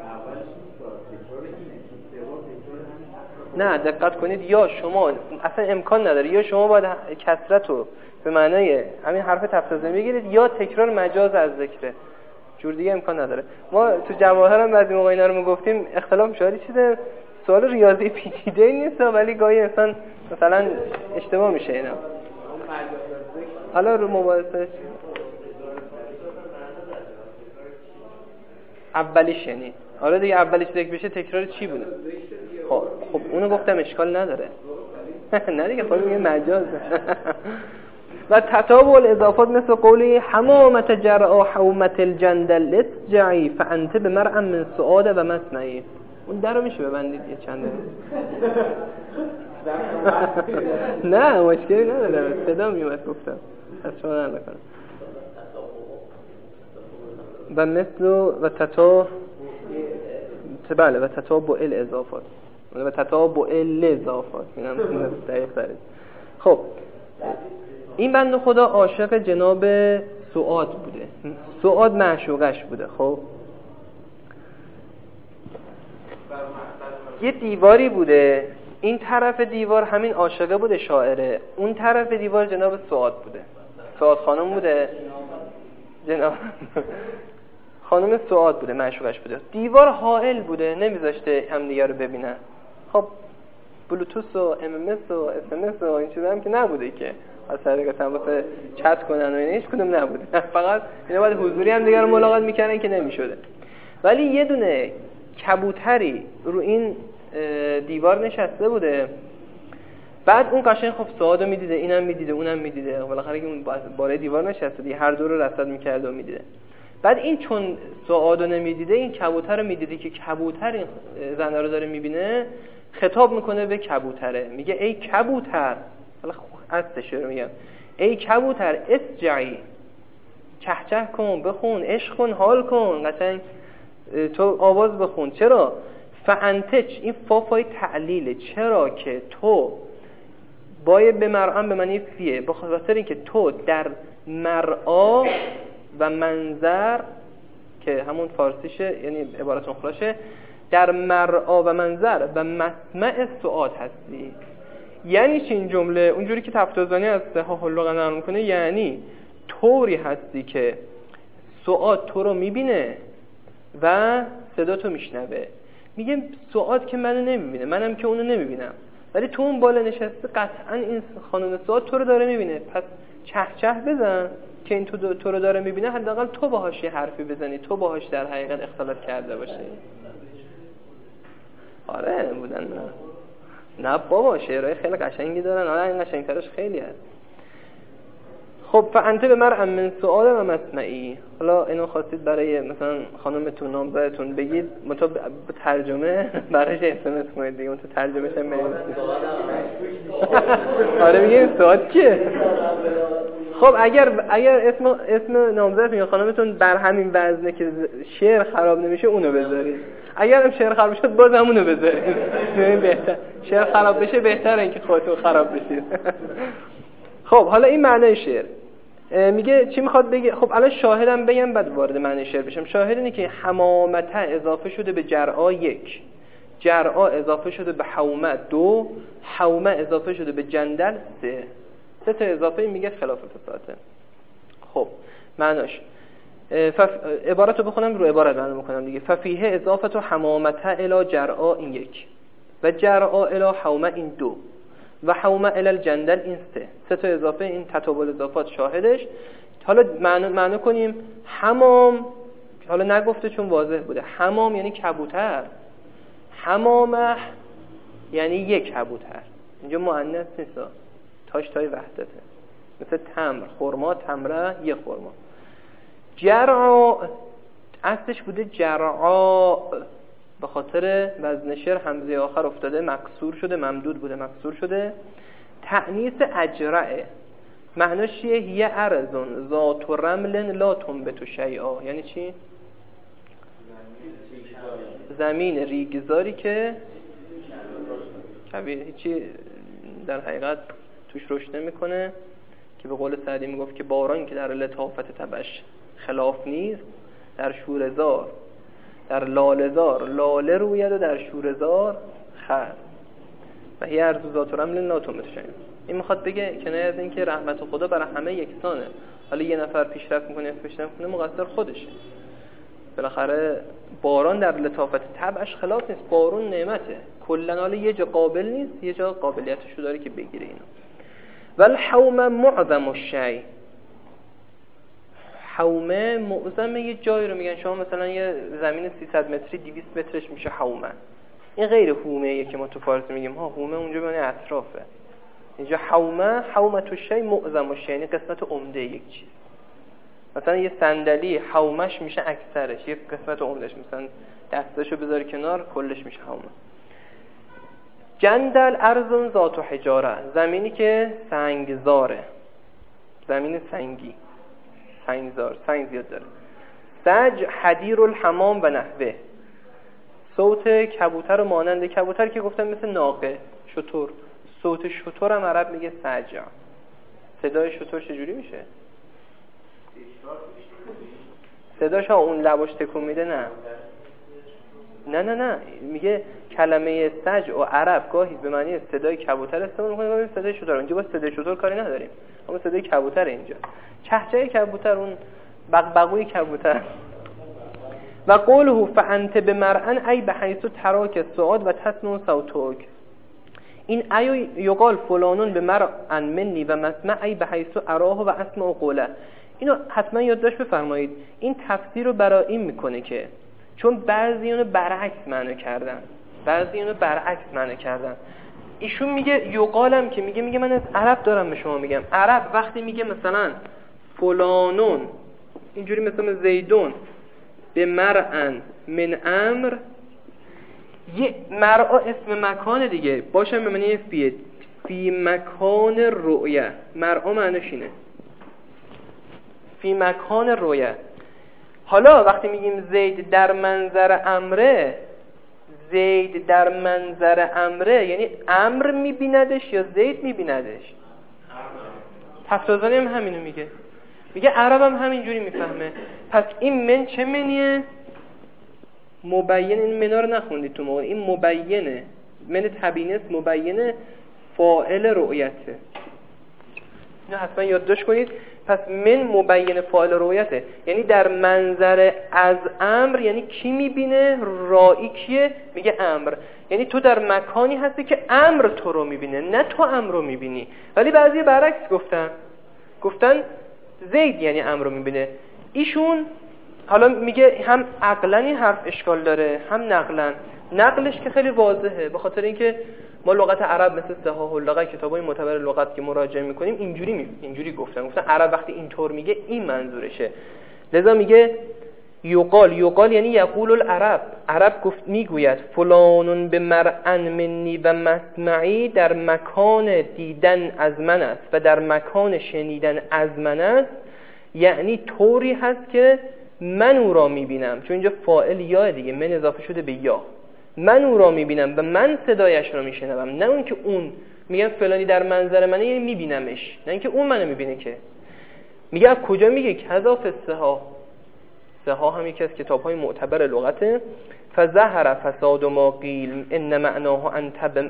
نه دقت کنید، یا شما اصلا امکان نداره، یا شما باید کثرت رو به معنای همین حرف تفسیری بگیرید، یا تکرار مجاز از ذکره، جور دیگه امکان نداره. ما تو جواهر هم بعضی موقع اینا رو میگفتیم اختلاف شاید چیز سوال ریاضی پیچیده نیست، ولی گاهی انسان مثلا اشتباه میشه اینا. حالا رو مباحثه اولیش یعنی آره دیگه، اولیش ذکر بشه تکرار چی بوده؟ خب اونو گفتم اشکال نداره. نه دیگه خود میگه مجاز. و تتابع الاضافات مثل قولی حمامت جرعا حومت الجندل اسجعی فانت بمرعا من سعاده و مسمعی. اون در رو میشه ببندید یه چند نه مشکلی نداره، صدا میومد گفتم از شما نرم بکنم. و مثل و تتابع بله و تتابع الاضافات و تتابع الاضافات اینم دقیق دارید. خب این بنده خدا عاشق جناب سعاد بوده، سعاد معشوقش بوده. خب یه دیواری بوده، این طرف دیوار همین عاشقه بوده شاعره، اون طرف دیوار جناب سعاد بوده، سعاد خانم بوده، جناب خانم سعاد بوده معشوقش بوده. دیوار حائل بوده نمیذاشته همدیگه رو ببینن. خب بلوتوث و ام ام اس و اس ام اس و این چیزا هم که نبوده که از طریق واسه چت کنن و اینا، هیچ کدوم نبوده. فقط اینا باید حضوری هم دیگه رو ملاقات میکردن که نمیشده. ولی یه دونه کبوتری رو این دیوار نشسته بوده. بعد اون قشنگ خب سعادو میدیده، اینم میدیده، اونم میدیده، بالاخره که اون بالای دیوار نشسته دیگه، هر دو رو رصد میکرد و میدیده. بعد این چون سعادو نمیدیده، این کبوتر رو میدیده که کبوتر این زنه رو داره میبینه، خطاب میکنه به کبوتره، میگه ای کبوتر، حالا استش رو میگم، ای کبوتر اسجعی، چهچه کن، بخون، عشق کن، حال کن، قشنگ تو آواز بخون. چرا؟ فانتچ، این فای تعلیله، چرا که تو باید به مرعا به معنی فیه، بخاطر اینکه تو در مرعا و منظر که همون فارسیشه یعنی عبارت مخلاشه، در مرعا و منظر و مسمع سعاد هستی. یعنی چی این جمله؟ اونجوری که تفتازانی از صحاح اللغه نقل میکنه، یعنی طوری هستی که سعاد تو رو میبینه و صدا تو میشنوه. میگه سعاد که منو نمیبینه، منم که اونو نمیبینم، ولی تو اون بالا نشسته، قطعا این خانم سعاد تو رو داره میبینه، پس چه بزن که این تو رو داره میبینه، حداقل تو باهاش یه حرفی بزنی، تو باهاش در حقیقت اختلاط کرده باشی. آره بودن نه بابا شعرهای خیلی قشنگی دارن، حالا این قشنگترش خیلی هست. خب فانت به مرء من سؤال و مسمعی، حالا اینو خواستید برای مثلا خانمتون نامزدتون بگید، مطابق ترجمه براش SMS کنید دیگه، تو ترجمهش هم بنویسید. آره میگه سوال چیه؟ خب اگر اسم نامزدتون یا خانمتون بر همین وزنه که شعر خراب نمیشه اونو بذارید، اگر هم شعر خراب شد باز همونو بذارید. این بهتر، شعر خراب بشه بهتره اینکه خودتون خراب بشید. خب حالا این معنی شعر میگه چی میخواد بگه؟ خب الان شاهدم بگم بعد وارد معنی شعر بشم. شاهد اینه که حمامته اضافه شده به جرعا 1، جرعا اضافه شده به حومه 2، حومه اضافه شده به جندل 3 تا اضافه میگه خلاف فساته. خب معناش عبارت رو بخونم رو عبارت معنی میکنم دیگه. ففیه اضافه حمامته الی جرعا این 1 و جرعا الی حومه این 2 و حومه الی الجندل این 3 تا اضافه، این تطابق اضافات شاهدش. حالا معنی کنیم حمام، حالا نگفته چون واضح بوده، حمام یعنی کبوتر، حمامه یعنی یک کبوتر، اینجا مؤنث نیست، تاش تای وحدته، مثل تمر، خرما، تمره یه خرما. جرعا اصلش بوده جرعا، به خاطر وزن شعر همزه آخر افتاده مکسور شده، ممدود بوده مکسور شده. تأنیث اجرعه معناش چیه؟ هی ارزون ذات و رمل لا تنبت شیئا، یعنی چی؟ زمین ریگزاری که هیچی در حقیقت توش رشد نمیکنه، که به قول سعدی میگفت که باران که در لطافت تبش خلاف نیست، در شورزار در لاله‌زار لاله روید و در شورزار خر و هی ارزو ذات و رمل لا تنبت شیئا. این میخواد بگه کنایه از این که رحمت خدا برای همه یکسانه، حالا یه نفر پیشرفت میکنه پیشرفت میکنه مقصر خودشه. بالاخره باران در لطافت طبعش خلاف نیست، بارون نعمته کلا، حالا یه جا قابل نیست یه جا قابلیتشو داره که بگیره اینو. والحومه معظم الشیء، حومه معظم یه جایی رو میگن، شما مثلا یه زمین 300 متری 200 مترش میشه حومه. این غیر حومه که ما تو فارسی میگیم ها، حومه اونجا معنی اطرافه، اینجا حومه تو شی معظم الشیء یعنی قسمت عمده یک چیز. مثلا یه صندلی حومش میشه اکثرش، یه قسمت عمدهش، مثلا دستشو بذاری کنار کلش میشه حومه. جندل ارضون ذات و حجاره، زمینی که سنگزاره، زمین سنگی، سنگزار، سنگ زیاد داره. سج حدیر الحمام و نحوه، صوت کبوتر و مانند کبوتر که گفتم مثل ناقه، شتر، صوت شتر هم عرب میگه سجع. صدای شتر چجوری میشه؟ صداش ها اون لباش تکون میده؟ نه میگه کلمه سجع و عرب گاهی به معنی صدای کبوتر استفاده میکنه، گاهی صدای شتر. اونجا با صدای شتر کاری نداریم، اما صدای کبوتر اینجا، چهچه کبوتر، اون بغبغوی کبوتر. و قوله فانت بمرء ای بحیث تراک سعاد و تسمع صوتک، این ایو یقال فلانون بمرء منی و مسمع ای بحیث اراه و اسمع قوله. اینو حتما یادداشت بفرمایید. این تفسیر رو برای این میکنه که چون بعضی اونو برعکس معنی کردن، ایشون میگه یقالم که میگه من از عرب دارم به شما میگم. عرب وقتی میگه مثلا فلانون اینجوری مثلا زیدون به مرعن من امر، یه مرعا اسم مکان دیگه باشه به معنی فی مکان رؤیه. مرعا معنیش اینه فی مکان رؤیه. حالا وقتی میگیم زید در منظر امره، یعنی امر میبیندش یا زید میبیندش؟ تفسیرزانی هم همینو میگه عرب هم همینجوری میفهمه. پس این من چه منیه؟ مبین. این منا رو نخوندید تو موقع، این مبینه، من تبینه مبینه فاعل رؤیته. اینو حتما یادداشت کنید. پس من مبین فاعل رؤیته، یعنی در منظر از امر، یعنی کی میبینه؟ رائی کیه؟ میگه امر. یعنی تو در مکانی هستی که امر تو رو میبینه، نه تو امر رو میبینی. ولی بعضی برعکس گفتن زید یعنی امر رو میبینه. ایشون حالا میگه هم عقلن این حرف اشکال داره، هم نقلش که خیلی واضحه، به خاطر اینکه ما لغت عرب مثل صحاح اللغت، کتابای معتبر لغت که مراجعه میکنیم اینجوری گفتن عرب وقتی اینطور میگه این منظورشه. لذا میگه یقال یعنی یقول العرب، عرب گفت میگوید فلانون به مرعن منی و مسمعی، در مکان دیدن از من است و در مکان شنیدن از من است، یعنی طوری هست که من او را میبینم، چون اینجا فاعل یا دیگه، من اضافه شده به یا، من او را میبینم و من صدایش را میشنوم، نه اون که اون میگن فلانی در منظر منه یعنی میبینمش، نه اینکه اون منو میبینه. که میگه از کجا میگه کذا فصحا، صحاح هم یکی از کتاب‌های معتبر لغته. فظهر فساد ما قیل ان معناه انت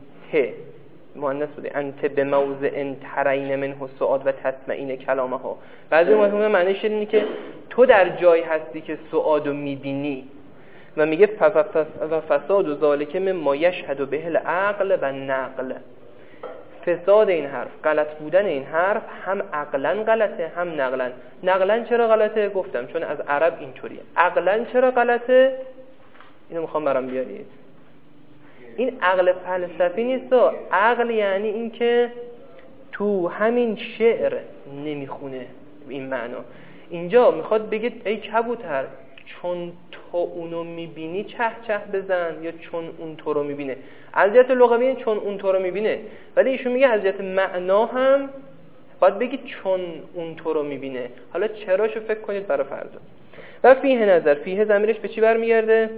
مؤنث بوده، انت بموضع ترین منه السؤال و تسمعین کلامها. بعضی معنیش اینه که تو در جایی هستی که سؤالو میبینی. و میگه و فساد و ذالک مما یشهد به العقل و نقل. فساد این حرف، غلط بودن این حرف هم عقلاً غلطه هم نقلاً. نقلاً چرا غلطه؟ گفتم چون از عرب اینطوریه. عقلاً چرا غلطه؟ اینو میخوام برام بیارید. این عقل فلسفی نیست. عقل یعنی این که تو همین شعر نمیخونه این معنا. اینجا میخواد بگه ای کبوتر، چون تو اونو میبینی چه چه بزن، یا چون اون تو رو میبینه. از جهت لغوی چون اون تو رو میبینه، ولی ایشون میگه از جهت معنا هم باید بگی چون اون تو رو میبینه. حالا چراشو فکر کنید برای فردا. و فیه نظر، فیه ضمیرش به چی برمیگرده؟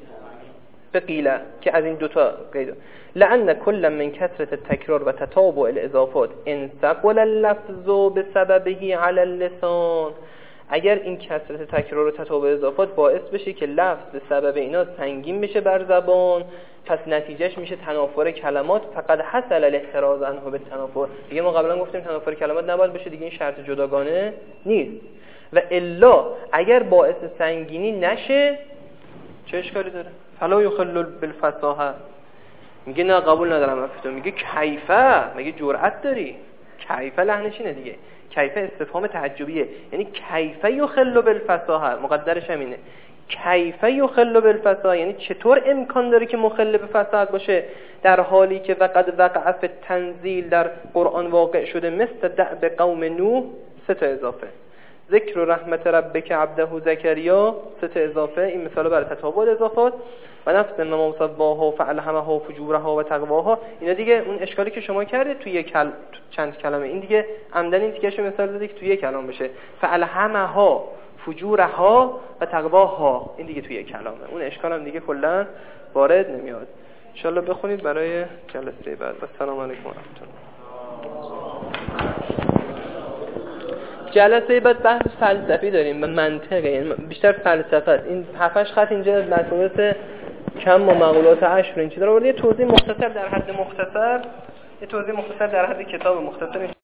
به قیله، که از این دوتا قیده. لأن کل من کثرت التکرار و تتابع الاضافات انثقل اللفظ بسببه علی اللسان. اگر این کثرت تکرار و تتابع اضافات باعث بشه که لفظ به سبب اینا سنگین بشه بر زبان، پس نتیجهش میشه تنافر کلمات. فقط حصل الاحتراز عنه به تنافر. دیگه ما قبلا گفتیم تنافر کلمات نباید بشه، دیگه این شرط جداگانه نیست. و الا اگر باعث سنگینی نشه چه اشکالی داره؟ فلا یخل بالفصاحه. میگه نه قبول ندارم افتو. میگه کیفه، میگه جرأت داری؟ کیفه لحنش اینه دیگه. کیفه استفهام تعجبیه، یعنی کیفه یخل بالفصاحه، مقدرش همینه. کیفه یخل بالفصاحه یعنی چطور امکان داره که مخل به فصاحت باشه، در حالی که وقد وقع فی التنزیل در قرآن واقع شده، مثل دعب قوم نوح، 3 اضافه، ذکر رحمت ربک عبده زکریا، 3 اضافه. این مثال برای تتابع اضافات. و نفس ما مصباها فالهمها فجورها و تقواها. اینا دیگه اون اشکالی که شما کردید توی چند کلمه، این دیگه عمدن این دیگه مثال داده که توی کلام بشه. فالهمها فجورها و تقواها، این دیگه توی کلامه. اون اشکال هم دیگه کلا وارد نمیاد. ان شاء الله بخونید برای جلسه بعد. السلام علیکم و رحمت الله. جلسه بعد بحث فلسفی داریم و منطقه، یعنی بیشتر فلسفه است. این 7-8 خط اینجا مطالب کم و مقولات 8 این چیزا رو یه توضیح مختصر در حد کتاب مختصر